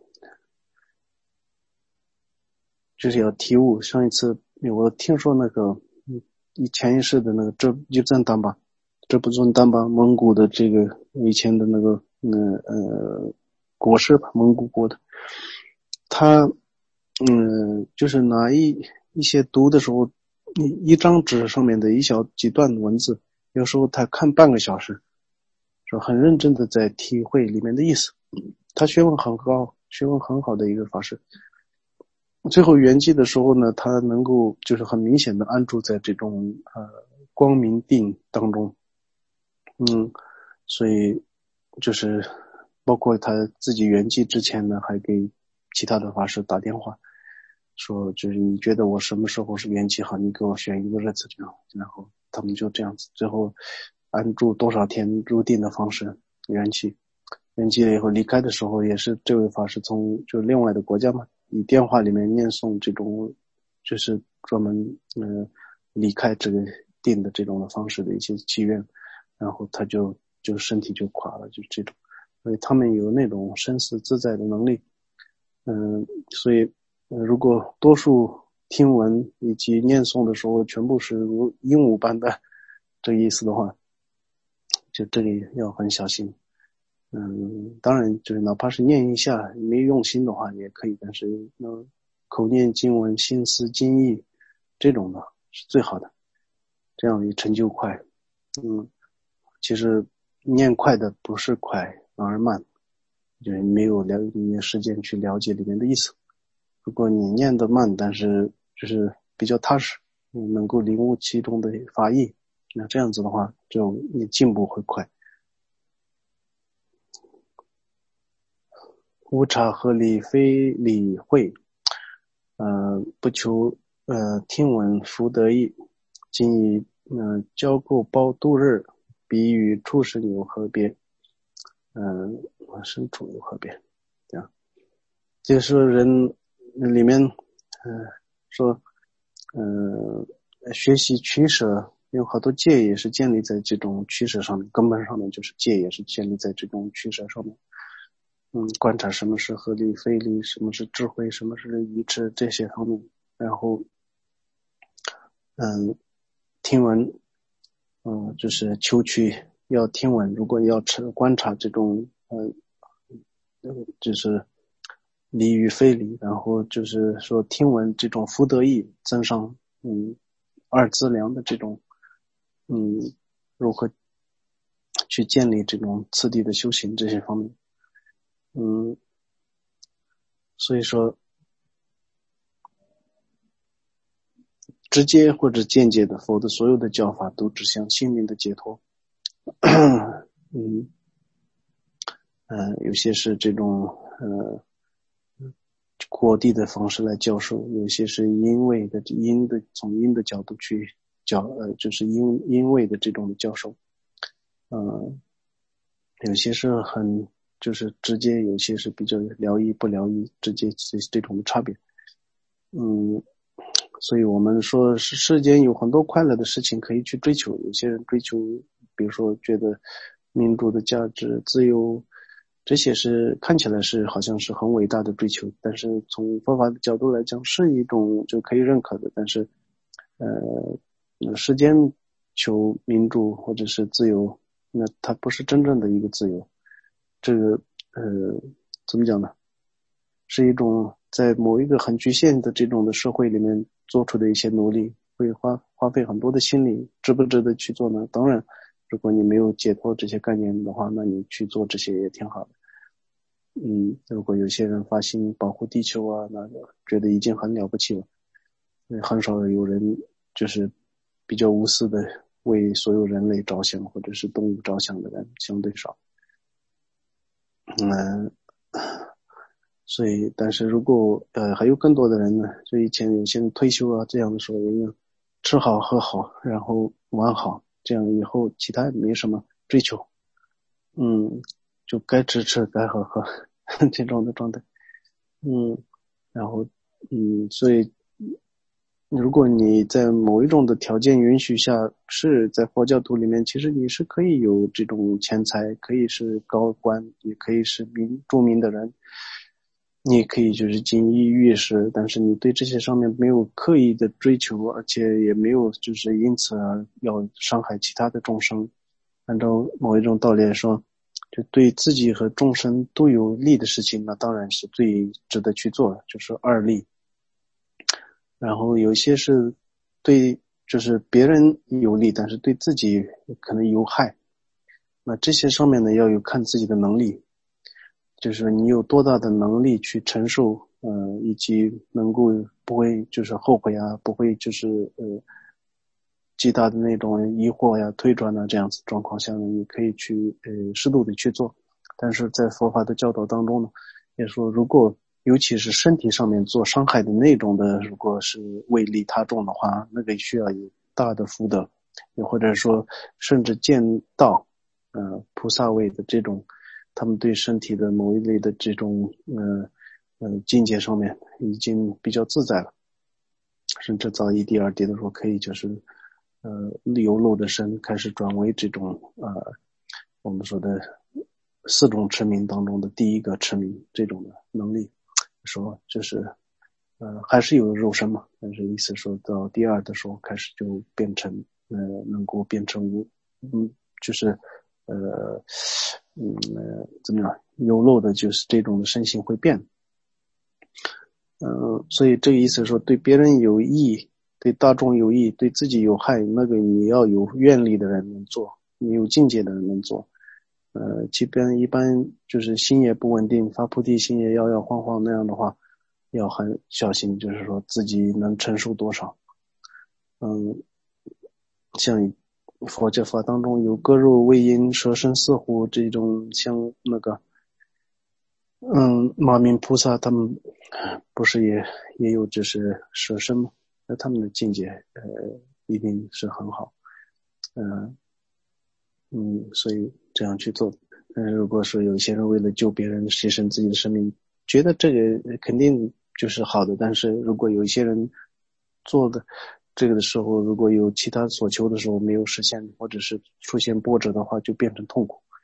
就是要体悟。上一次我听说那个以前一世的那个这一赞丹巴。这不尊丹巴蒙古的这个以前的那个呃呃国师吧，蒙古国的，他嗯就是拿一一些读的时候，一一张纸上面的一小几段文字，有时候他看半个小时，说很认真的在体会里面的意思。他学问很高，学问很好的一个法师。最后圆寂的时候呢，他能够就是很明显的安住在这种呃光明定当中。嗯，所以就是包括他自己圆寂之前呢，还给其他的法师打电话，说就是你觉得我什么时候是圆寂好，你给我选一个日子这样，然后他们就这样子，最后安住多少天入定的方式圆寂，圆寂了以后离开的时候，也是这位法师从就另外的国家嘛，以电话里面念诵这种就是专门呃离开这个定的这种的方式的一些祈愿。然后他就就身体就垮了，就这种，所以他们有那种生死自在的能力。嗯，所以、呃、如果多数听闻以及念诵的时候全部是如鹦鹉般的这个意思的话，就这里要很小心。嗯，当然就是哪怕是念一下没用心的话也可以，但是那口念经文心思经意这种的是最好的，这样也成就快。嗯。其实念快的不是快，反而慢，就是没有了没有时间去了解里面的意思。如果你念得慢，但是就是比较踏实，能够领悟其中的法义，那这样子的话，就你进步会快。无察合理非理会，呃，不求呃听闻福得意，今以呃交构包度日，比与畜生有何别？嗯，牲畜有何别？这样，就是说人里面，嗯、呃，说，嗯、呃，学习取舍，有好多戒也是建立在这种取舍上面，根本上面就是戒也是建立在这种取舍上面。 嗯，观察什么是合理非理，什么是智慧，什么是愚痴这些方面，然后嗯，听闻，嗯，就是求取要听闻，如果要观察这种嗯，就是理与非理，然后就是说听闻这种福德义增上嗯二资粮的这种嗯如何去建立这种次第的修行这些方面，嗯，所以说直接或者间接的佛的所有的教法都指向心灵的解脱。嗯呃有些是这种呃果地的方式来教授，有些是因为的因的从因的角度去教呃就是因因为的这种教授。呃有些是很就是直接，有些是比较疗愈不疗愈直接这这种差别。嗯所以我们说是世间有很多快乐的事情可以去追求，有些人追求比如说觉得民主的价值自由，这些是看起来是好像是很伟大的追求，但是从佛法的角度来讲是一种就可以认可的，但是呃世间求民主或者是自由，那它不是真正的一个自由，这个呃怎么讲呢，是一种在某一个很局限的这种的社会里面做出的一些努力，会花花费很多的心力，值不值得去做呢？当然如果你没有解脱这些概念的话，那你去做这些也挺好的。嗯，如果有些人发心保护地球啊，那个觉得已经很了不起了，很少有人就是比较无私的为所有人类着想或者是动物着想的人相对少。嗯，所以但是如果呃还有更多的人呢，就以前有些人退休啊这样的时候，人家吃好喝好然后玩好，这样以后其他没什么追求，嗯，就该吃吃该喝喝这种的状态。嗯，然后嗯，所以如果你在某一种的条件允许下，是在佛教徒里面，其实你是可以有这种钱财，可以是高官，也可以是名著名的人，你也可以就是锦衣玉食，但是你对这些上面没有刻意的追求，而且也没有就是因此而要伤害其他的众生。按照某一种道理来说，就对自己和众生都有利的事情，那当然是最值得去做的，就是二利。然后有些是对就是别人有利，但是对自己可能有害，那这些上面呢要有看自己的能力，就是你有多大的能力去承受，呃，以及能够不会就是后悔啊，不会就是呃极大的那种疑惑呀、推转啊这样子状况下呢，你可以去呃适度的去做。但是在佛法的教导当中呢，也说如果尤其是身体上面做伤害的那种的，如果是为利他众的话，那个需要有大的福德，也或者说甚至见到呃菩萨位的这种，他们对身体的某一类的这种呃呃境界上面已经比较自在了，甚至到一地二地的时候可以就是呃流露的身开始转为这种呃我们说的四种持名当中的第一个持名这种的能力，说就是呃还是有肉身嘛，但是意思说到第二的时候开始就变成呃能够变成无嗯就是呃嗯呃怎么样有漏的就是这种的身形会变。嗯、呃，所以这个意思说对别人有益，对大众有益，对自己有害，那个你要有愿力的人能做，你有境界的人能做。呃，即便一般就是心也不稳定，发菩提心也摇摇晃晃那样的话，要很小心，就是说自己能承受多少。嗯，像佛教法当中有割肉喂鹰、舍身饲虎这种，像那个嗯马明菩萨他们不是也也有就是舍身吗？那他们的境界呃一定是很好。嗯、呃、嗯，所以这样去做。嗯，如果说有些人为了救别人牺牲自己的生命，觉得这个肯定就是好的，但是如果有一些人做的这个的时候，如果有其他所求的时候没有实现，或者是出现波折的话，就变成痛苦。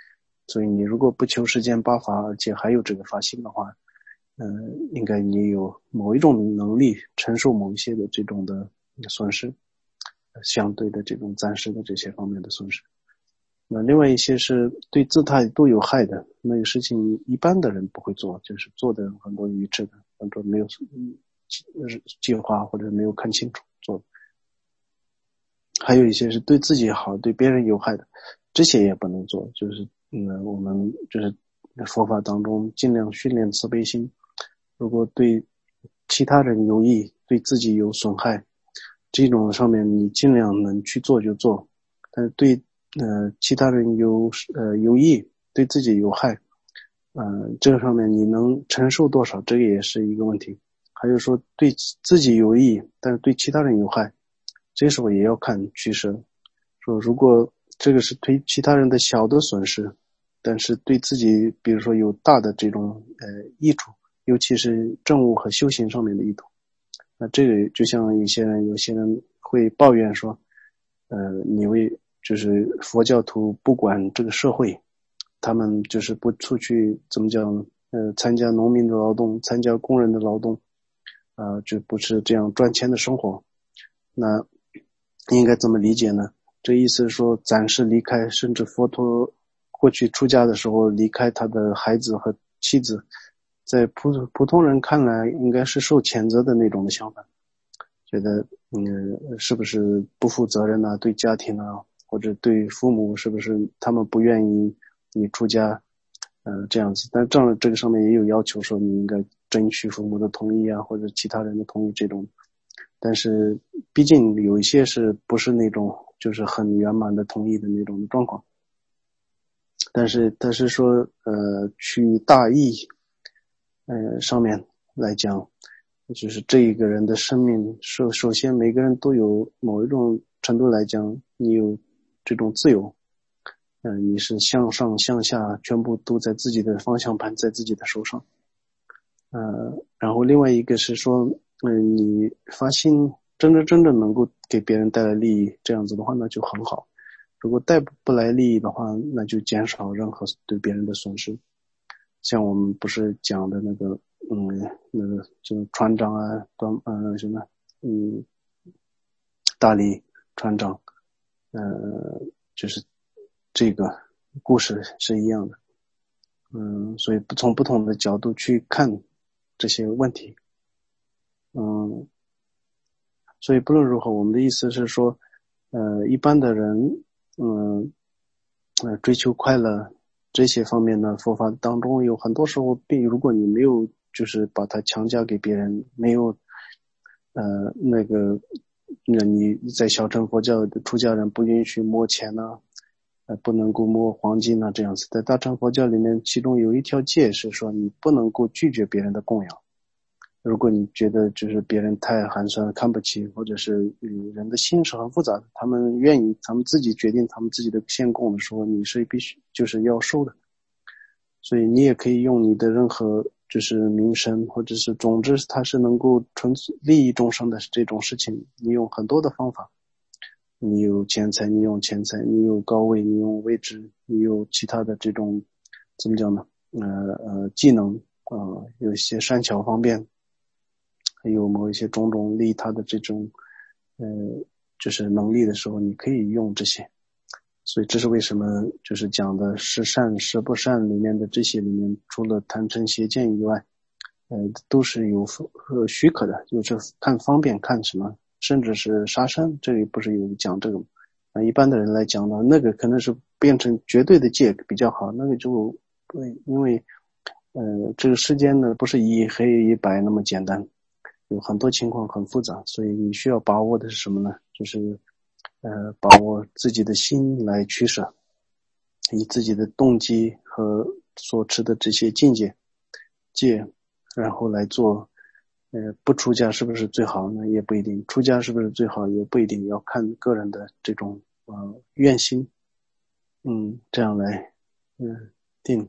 所以你如果不求世间八法，而且还有这个发心的话，嗯、呃，应该你有某一种能力承受某一些的这种的损失，相对的这种暂时的这些方面的损失。那另外一些是对自他都有害的，那个事情一般的人不会做，就是做的很多愚痴的，很多没有计划或者没有看清楚做的。还有一些是对自己好对别人有害的，这些也不能做，就是嗯，我们就是佛法当中尽量训练慈悲心，如果对其他人有益对自己有损害，这种上面你尽量能去做就做，但是对呃其他人有呃有益对自己有害，呃这个上面你能承受多少，这个也是一个问题。还有说对自己有益但是对其他人有害，这时候也要看取舍，说如果这个是对其他人的小的损失，但是对自己比如说有大的这种呃益处，尤其是政务和修行上面的益处，那这个就像有些人有些人会抱怨说呃你为就是佛教徒不管这个社会，他们就是不出去怎么讲呃参加农民的劳动，参加工人的劳动，呃就不是这样赚钱的生活，那应该怎么理解呢？这意思是说暂时离开，甚至佛陀过去出家的时候离开他的孩子和妻子，在普普通人看来应该是受谴责的那种的想法，觉得嗯是不是不负责任啊，对家庭啊，或者对父母是不是他们不愿意你出家呃这样子。但这样这个上面也有要求说你应该争取父母的同意啊，或者其他人的同意这种，但是毕竟有一些是不是那种就是很圆满的同意的那种状况，但是但是说呃去大义呃上面来讲，就是这一个人的生命首首先每个人都有某一种程度来讲你有这种自由，嗯、呃，你是向上向下全部都在自己的方向盘在自己的手上，呃，然后另外一个是说嗯、呃，你发心真真正正能够给别人带来利益，这样子的话那就很好，如果带不来利益的话，那就减少任何对别人的损失。像我们不是讲的那个嗯那个这个船长啊端呃什么嗯大理船长，呃就是这个故事是一样的，嗯，所以不从不同的角度去看这些问题，嗯，所以不论如何，我们的意思是说，呃，一般的人，嗯，呃，追求快乐这些方面呢，佛法当中有很多时候，并如果你没有就是把它强加给别人，没有，呃，那个，那你在小乘佛教的出家人不允许摸钱呐、呃，不能够摸黄金呐、这样子。在大乘佛教里面，其中有一条戒是说，你不能够拒绝别人的供养。如果你觉得就是别人太寒酸看不起，或者是嗯人的心是很复杂的，他们愿意他们自己决定他们自己的献供的时候，你是必须就是要收的。所以你也可以用你的任何就是名声或者是总之它是能够纯利益众生的这种事情，你用很多的方法，你有钱财你用钱财，你有高位你用位置，你有其他的这种怎么讲呢呃呃技能啊、呃，有一些善巧方便，还有某一些种种利他的这种呃就是能力的时候，你可以用这些。所以这是为什么就是讲的是善是不善里面的这些里面，除了贪嗔邪见以外，呃都是有呃许可的，就是看方便看什么，甚至是杀生，这里不是有讲这个吗？啊，一般的人来讲呢，那个可能是变成绝对的戒比较好，那个就因为呃这个世间呢不是一黑一白那么简单，有很多情况很复杂，所以你需要把握的是什么呢？就是呃把握自己的心来取舍，以自己的动机和所持的这些境界戒，然后来做。呃，不出家是不是最好呢？也不一定。出家是不是最好？也不一定，要看个人的这种呃愿心。嗯，这样来嗯定。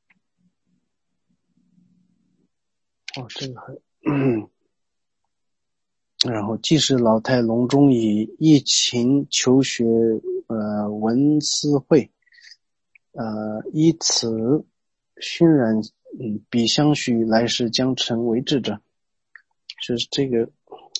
哦，这个还嗯然后既是老态龙钟以疫情求学呃文思会，呃以此熏染嗯彼相许来世将成为智者。就是这个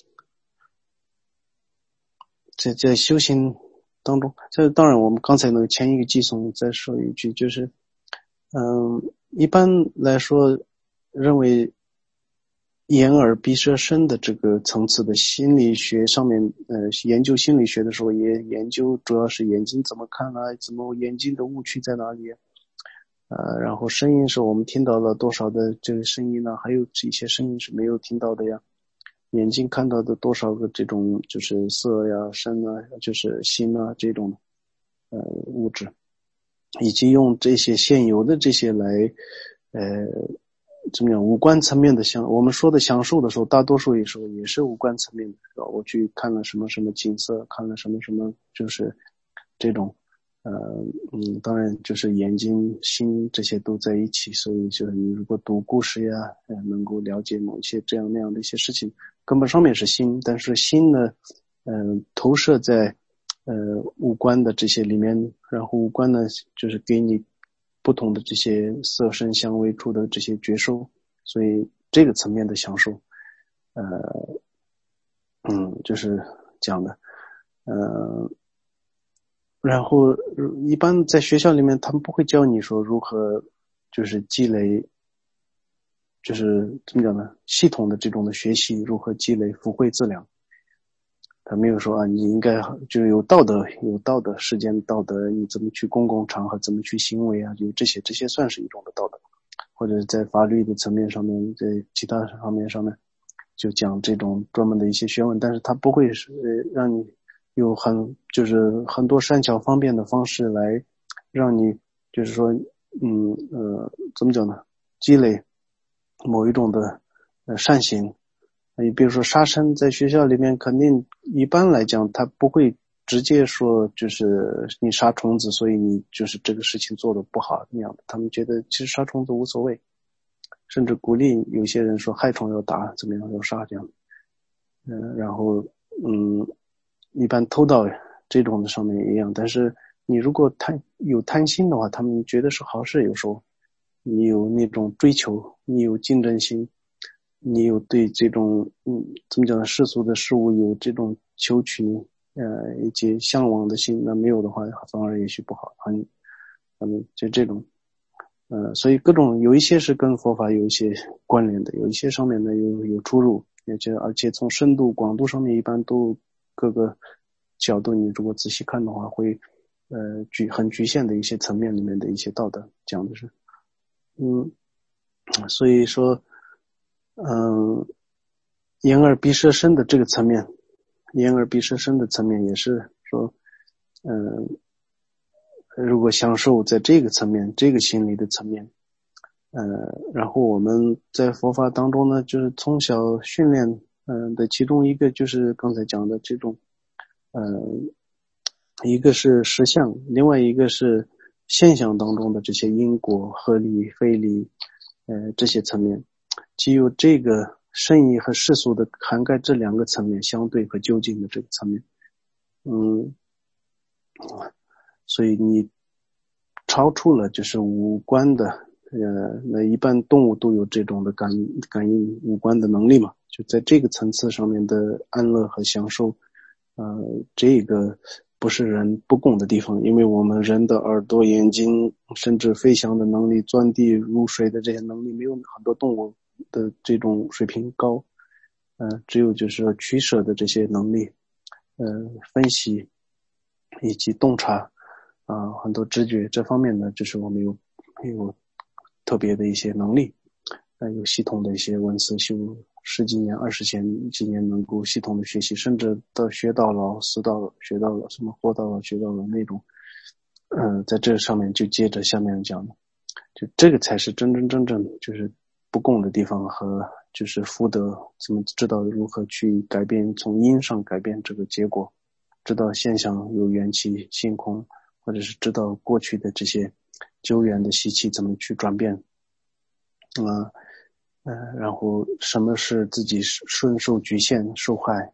在在修行当中，这当然我们刚才那个前一个寄送再说一句，就是嗯一般来说认为眼耳鼻舌身的这个层次的心理学上面，呃，研究心理学的时候也研究，主要是眼睛怎么看啊，怎么眼睛的误区在哪里，呃，然后声音是我们听到了多少的这个声音呢？还有一些声音是没有听到的呀。眼睛看到的多少个这种就是色呀、声啊，就是心啊这种呃物质，以及用这些现有的这些来呃。怎么样？五官层面的享，我们说的享受的时候，大多数时候也是五官层面的，是吧？我去看了什么什么景色，看了什么什么，就是这种，呃，嗯，当然就是眼睛、心这些都在一起，所以就是你如果读故事呀，呃，能够了解某些这样那样的一些事情，根本上面是心，但是心呢，嗯、呃，投射在呃五官的这些里面，然后五官呢，就是给你不同的这些色声香味触的这些觉受，所以这个层面的享受，呃，嗯，就是讲的，呃，然后一般在学校里面，他们不会教你说如何就是积累，就是怎么讲呢？系统的这种的学习，如何积累福慧资粮。他没有说啊，你应该就有道德，有道德，世间道德，你怎么去公共场合，怎么去行为啊？就这些，这些算是一种的道德，或者在法律的层面上面，在其他方面上面，就讲这种专门的一些学问，但是他不会是让你有很就是很多善巧方便的方式来让你就是说，嗯呃，怎么讲呢？积累某一种的呃善行。你比如说杀生，在学校里面肯定一般来讲他不会直接说就是你杀虫子，所以你就是这个事情做得不好那样的，他们觉得其实杀虫子无所谓，甚至鼓励有些人说害虫要打，怎么样要杀这样。嗯、呃，然后嗯，一般偷盗这种的上面也一样，但是你如果贪有贪心的话，他们觉得是好事，有时候你有那种追求，你有竞争心。你有对这种嗯怎么讲呢世俗的事物有这种求取呃以及向往的心，那没有的话反而也许不好，很嗯就这种呃所以各种有一些是跟佛法有一些关联的，有一些上面呢有有出入，而且而且从深度广度上面一般都各个角度你如果仔细看的话会呃局很局限的一些层面里面的一些道德讲的是嗯所以说嗯，眼耳鼻舌身的这个层面，眼耳鼻舌身的层面也是说，嗯，如果享受在这个层面，这个心理的层面，呃，然后我们在佛法当中呢，就是从小训练，嗯、呃、的其中一个就是刚才讲的这种，呃，一个是实相，另外一个是现象当中的这些因果、合理、非理，呃，这些层面，既有这个圣意和世俗的涵盖这两个层面相对和究竟的这个层面，嗯，所以你超出了就是五官的，呃，那一般动物都有这种的感感应五官的能力嘛，就在这个层次上面的安乐和享受，呃，这个不是人不共的地方，因为我们人的耳朵、眼睛，甚至飞翔的能力、钻地入水的这些能力，没有很多动物的这种水平高，呃，只有就是说取舍的这些能力，呃，分析以及洞察啊、呃，很多直觉这方面呢，就是我们有有特别的一些能力，呃，有系统的一些文思修十几年、二十几几年能够系统的学习，甚至到学到老、死到老、学到了什么活到老、学到了那种，嗯、呃，在这上面就接着下面讲的，就这个才是真真正正就是不共的地方和就是福德怎么知道如何去改变，从因上改变这个结果，知道现象有缘起性空，或者是知道过去的这些久远的习气怎么去转变啊、呃，然后什么是自己顺受局限受害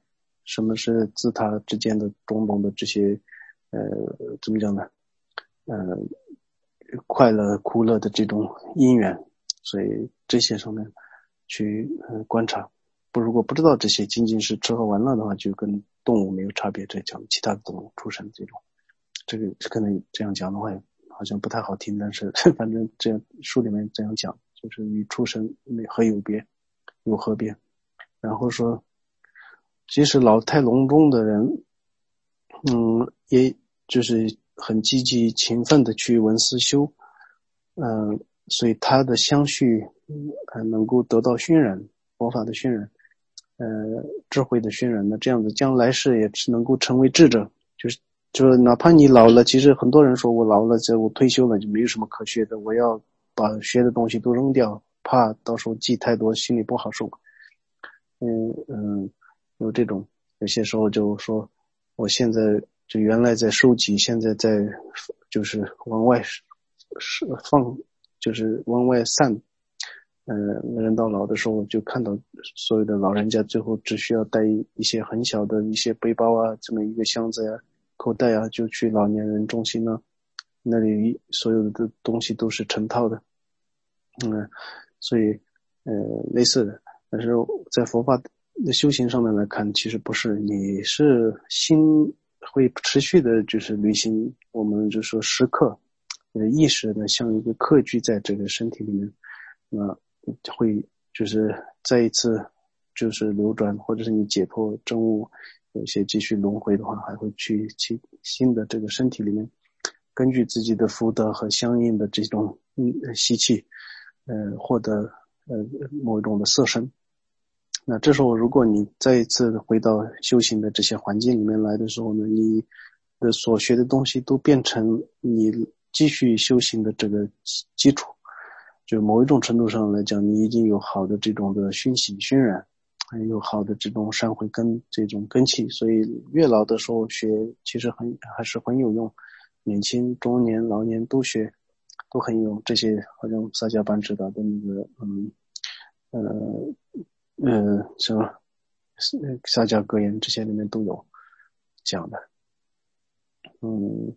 什么是自他之间的种种的这些呃怎么讲呢？呃快乐苦乐的这种因缘，所以这些上面去呃观察。不如果不知道这些，仅仅是吃喝玩乐的话，就跟动物没有差别，这讲其他的动物出生这种，这个可能这样讲的话好像不太好听，但是反正这样书里面这样讲，就是与出生何有别，有何别？然后说，即使老态龙钟的人，嗯，也就是很积极勤奋的去闻思修，嗯、呃，所以他的相续呃能够得到熏染，佛法的熏染，呃，智慧的熏染，那这样子将来世也是能够成为智者，就是就是哪怕你老了，其实很多人说我老了，这我退休了就没有什么可学的，我要把学的东西都扔掉，怕到时候记太多心里不好受。嗯嗯，有这种有些时候就说我现在就原来在收集，现在在就是往外是放，就是往外散。嗯、呃，人到老的时候就看到所有的老人家最后只需要带一些很小的一些背包啊，这么一个箱子呀、啊、口袋啊，就去老年人中心呢、啊，那里所有的东西都是成套的。嗯，所以呃类似的，但是在佛法的修行上面来看，其实不是，你是心会持续的就是履行，我们就说时刻呃意识的像一个客居在这个身体里面，那会就是再一次就是流转，或者是你解脱证悟，有些继续轮回的话，还会去其新的这个身体里面，根据自己的福德和相应的这种嗯习气，呃获得呃某一种的色身。那这时候如果你再一次回到修行的这些环境里面来的时候呢，你的所学的东西都变成你继续修行的这个基础，就某一种程度上来讲，你已经有好的这种的熏习熏染，还有好的这种善慧根这种根气，所以越老的时候学其实很还是很有用，年轻中年老年都学都很有用。这些好像萨迦班智达的那个嗯呃呃什么萨迦格言这些里面都有讲的。嗯，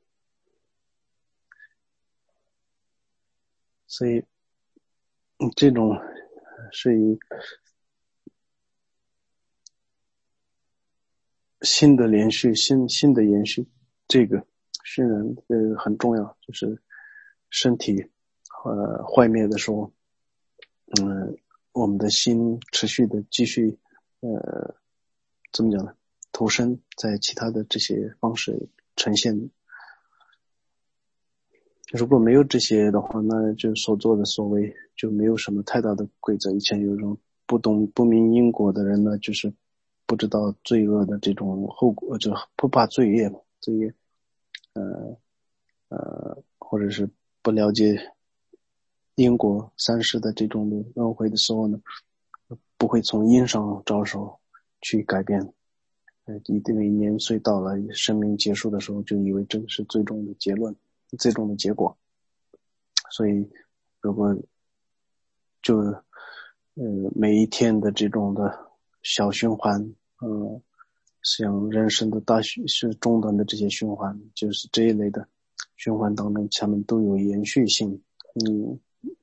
所以这种是以新的连续新新的延续，这个熏染呃很重要，就是身体呃坏灭的时候，嗯，我们的心持续的继续呃怎么讲呢？投身在其他的这些方式呈现。如果没有这些的话，那就所做的所为就没有什么太大的规则。以前有一种不懂不明因果的人呢，就是不知道罪恶的这种后果，就不怕罪业嘛，罪业，呃呃，或者是不了解因果三世的这种轮回的时候呢，不会从因上着手去改变。呃，一定年岁到了，生命结束的时候，就以为这个是最终的结论，最终的结果。所以，如果就呃每一天的这种的小循环，呃，像人生的大循是中短的这些循环，就是这一类的循环当中，它们都有延续性。嗯。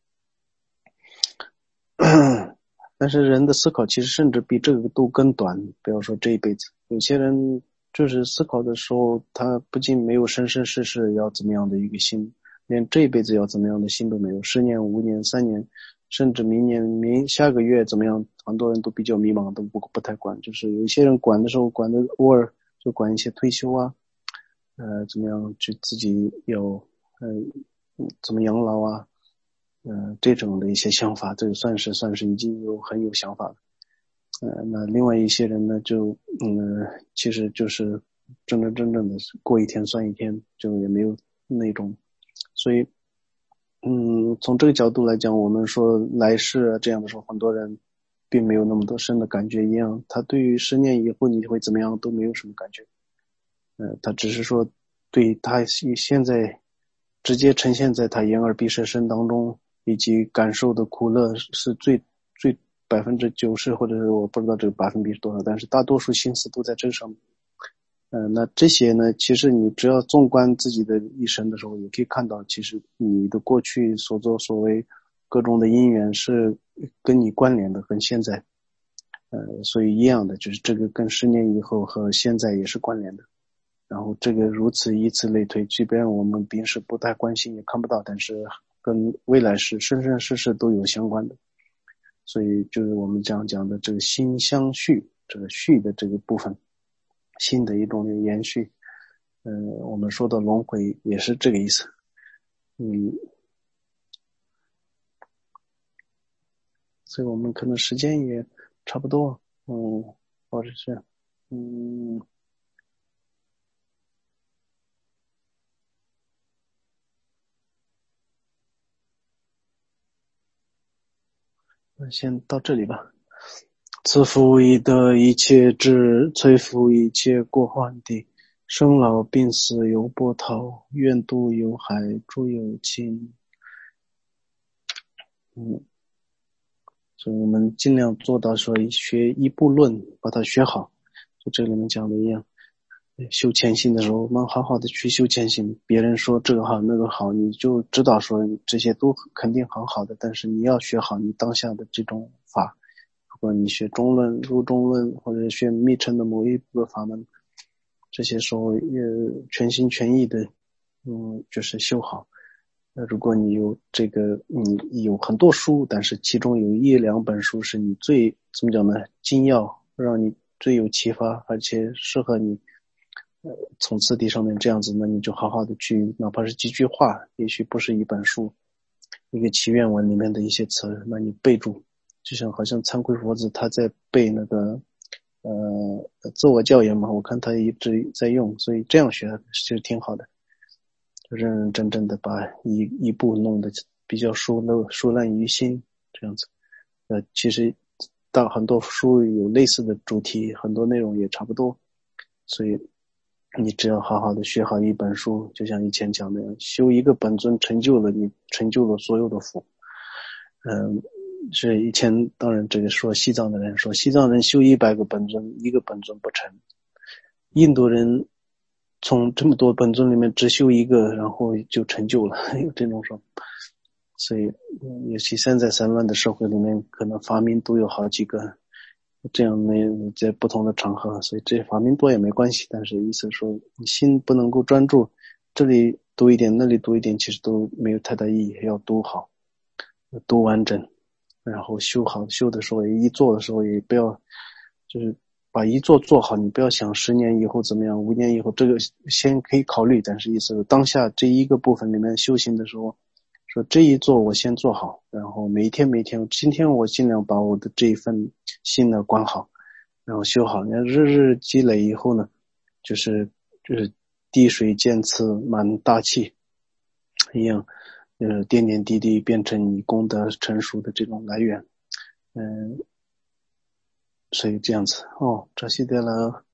但是人的思考其实甚至比这个都更短，不要说这一辈子，有些人就是思考的时候，他不仅没有生生世世要怎么样的一个心，连这一辈子要怎么样的心都没有，十年五年三年，甚至明年明下个月怎么样，很多人都比较迷茫，都不不太管。就是有一些人管的时候管的偶尔就管一些退休啊，呃怎么样去自己有呃怎么养老啊，呃，这种的一些想法，这个算是算是已经有很有想法了。呃，那另外一些人呢，就嗯，其实就是真真正正的过一天算一天，就也没有那种。所以，嗯，从这个角度来讲，我们说来世这样的时候，很多人并没有那么多深的感觉一样，他对于十年以后你会怎么样都没有什么感觉。呃，他只是说对他现在直接呈现在他眼耳鼻舌身当中。以及感受的苦乐是最最百分之九十，或者是我不知道这个百分比是多少，但是大多数心思都在这上面。嗯、呃，那这些呢，其实你只要纵观自己的一生的时候，也可以看到，其实你的过去所作所为，各种的因缘是跟你关联的，跟现在，呃，所以一样的，就是这个跟十年以后和现在也是关联的。然后这个如此以此类推，即便我们平时不太关心也看不到，但是跟未来是生生世世都有相关的。所以就是我们讲讲的这个心相续，这个续的这个部分，心的一种延续。嗯、呃，我们说的轮回也是这个意思。嗯，所以我们可能时间也差不多，嗯，或者是，嗯。先到这里吧。此复以得一切智，摧伏一切过患地，生老病死有波涛，愿度有海，诸有情。嗯，所以我们尽量做到说学一部论，把它学好。就这里面讲的一样，修谦心的时候，我们好好的去修谦心。别人说这个好那个好，你就知道说这些都肯定很好的，但是你要学好你当下的这种法。如果你学中论、入中论，或者学密乘的某一个法门，这些时候也全心全意的，嗯，就是修好。那如果你有这个，你有很多书，但是其中有一两本书是你最怎么讲呢？精要，让你最有启发，而且适合你，呃，从次第上面这样子，那你就好好的去，哪怕是几句话，也许不是一本书，一个祈愿文里面的一些词，那你背住。就像好像参魁佛子他在背那个呃自我教研嘛，我看他一直在用，所以这样学其实挺好的，就认认真真的把一一步弄得比较疏漏疏烂于心这样子。呃，其实到很多书有类似的主题，很多内容也差不多，所以你只要好好的学好一本书，就像以前讲的，修一个本尊成就了你，成就了所有的福。嗯。是以前当然这个说西藏的人说西藏人修一百个本尊一个本尊不成，印度人从这么多本尊里面只修一个然后就成就了，有这种说。所以尤其现在散乱的社会里面可能法名都有好几个，这样呢在不同的场合，所以这法名多也没关系，但是意思说你心不能够专注，这里读一点那里读一点其实都没有太大意义，要读好读完整，然后修好，修的时候一做的时候也不要就是把一做做好，你不要想十年以后怎么样，五年以后，这个先可以考虑，但是意思是当下这一个部分里面修行的时候，说这一做我先做好，然后每一天每一天，今天我尽量把我的这一份心呢管好，然后修好，你看日日积累以后呢，就是就是滴水见刺满大器一样，呃，点点滴滴变成你功德成熟的这种来源。嗯，所以这样子哦，这些的了。